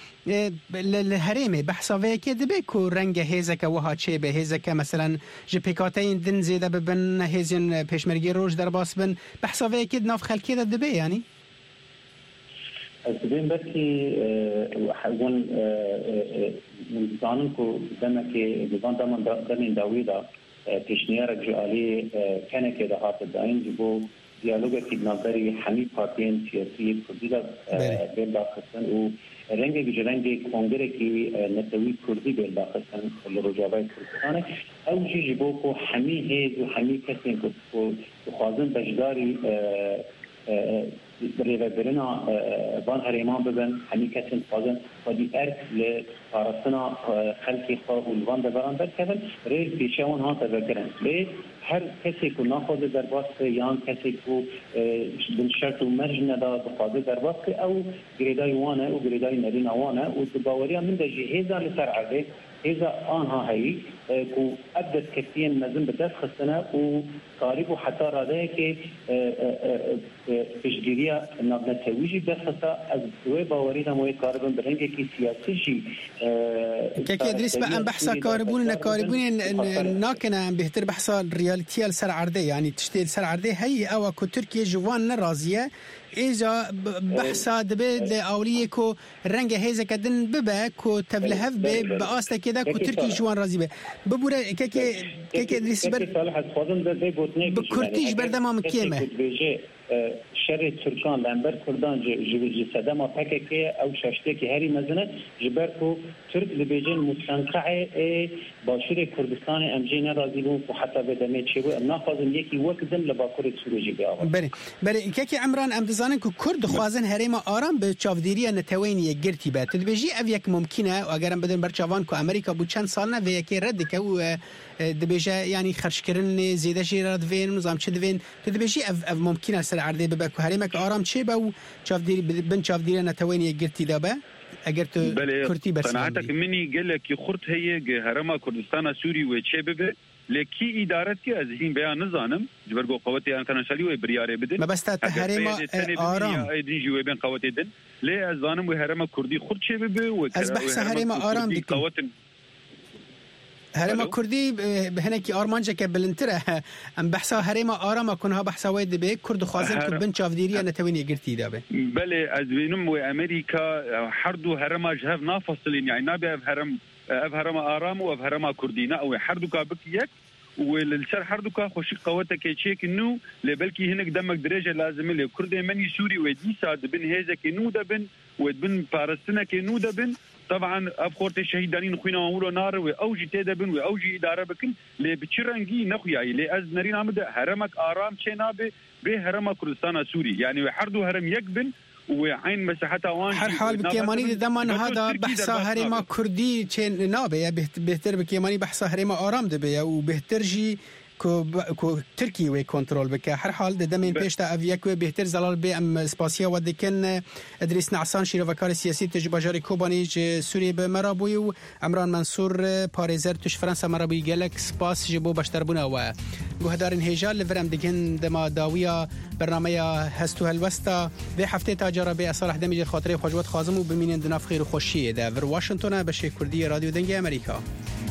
الهريمه بحسابه كي دبيكو رنگ هيزك وها تشي به هيزك مثلا جبيكاتين دن زيده ببن هيزن بيشمرگي روج در باس بن بحسابه كي ناف خلكي دبي يعني تبين بس حقون من زانكو دمكي بزان دمن دمن داويدا پیشنیار جوالی کنه که دهات داین جبو دیالوگ کی نظری حمی پارتین سیاسی کردی دا بیل داخستن و رنگ جرنگ کنگره کی نتوی کردی بیل داخستن لرجاوی کردستانه او جی جبو کو حمی هیز و حمی کسین کو خوازن بجداری بريفا برنا بان هريمان ببن حمي كسن فازن ودي ارك لفارسنا خلقي خا والوان دبران بس كذا ريل بيشون ها تذكرن ليه هر کسی کو ناخذ در باست یان کسی کو بن شرط و مرج ندا بخاطر در باست او گریدای وانه او گریدای نرین وانه و باوریا من ده جهازا لسر عده إذا آنها هي كو أبدت كثير نزم بدأت خسنا وقارب حتى رأيه كتجديرية نبنا تويجي بدأت خسنا أزوي باورينا موي قاربا برهنجة كي سياسي كي أدريس بقى بحثا قاربون إن قاربون ناكنا بهتر بحثا الرياليتيا لسر عرضه يعني تشتيل سر عرضه هي أو كو تركيا جوان نرازية إذا بحثا دبيد لأولية كو رنجة هيزة كدن ببا كو تبلهف بأستا كده كو تركي جوان رازي بي ببورا كيكي كيكي إدريس بر بكرتيش بردمام كيمة شر ترکان لنبر کردان جوجی صدما پکه او ششته که هری مزنه جبر کو ترک لبیجن مستنقع باشور کردستان امجی ناراضی بو و حتی بدمه چه بو ناخذن یکی وقتن لباکور سوریجی بیا بله بله که عمران ام دزانن کو کرد خوازن هریم آرام به چاودیری نتوینی گرتی بات لبیجی او یک ممکنه اگرم بدن برچوان کو امریکا بو چند سال نه و یکی رد که او دبیجه یعنی خرج کردن زیاده جیراد وین نظام چه دوین دبیجی او ممکنه سر عرضه ببا کو هریمک آرام چه با چاودیری بن چاودیری نتوینی گرتی دابه اگر تو کرتی بس صنعتك مني قال لك خرط هي هرما كردستان سوري وچه ببه لكي ادارت کی از این بیان نزانم جبرگو قوت انترناشونالی و بریاره بدن ما بس تحریم آرام ایدین جو بین قوت دن لی از زانم و هرما کردی خرط چه ببه و از بحث هرما آرام قوت هرما كردي بهنكي آرمانجا كبلنتره ام بحثا هرما آرام كونها بحثا ويد به كرد خوازن هر... كبن چافديريا نتويني قرتي دابه بله از بينم وامريكا حردو هرما جهاف نافصلين يعني نابي هرم اف هرما آرام و اف هرما كردينا او حردو كابكيك وللسر حردوكا خوشي قوتك كيتشيك انه لبلكي هناك دمك درجه لازم لي كردي مني سوري ودي ساد بن هيزك انو دبن ودبن بارستنا كنو دبن طبعا ابخورت الشهيدانين خوينا مولو نار واوجي تدبن واوجي اداره بكن لي بتشرنجي نخياي لي از نرين عمد هرمك ارام شنابه به هرم كردستان سوري يعني حردو هرم يكبن وعين مساحتها وان هر حال بكيماني دمان هذا بحثا هرما كردي چين نابه بهتر بكيماني بحثا هرما آرام دبه وبهتر جي کو کو ترکی و کنترل بکه هر حال د دمین پیش تا اویک و بهتر زلال به ام سپاسیا و دکن ادریس نعسان شیر وکار سیاسی تجباجاری کوبانی ج سوریه به مرابوی و عمران منصور پاریزر توش فرانسا مرابوی گلک سپاس جبو بشتربونه و گهدارن هجال لورم دکن دما داویا برنامه هستو هلوستا به هفته تاجر به صالح دمیج خاطره خوجوت خازم و بمینن دناف خیر و خوشی ده ور واشنگتن به شکردی رادیو دنگ امریکا.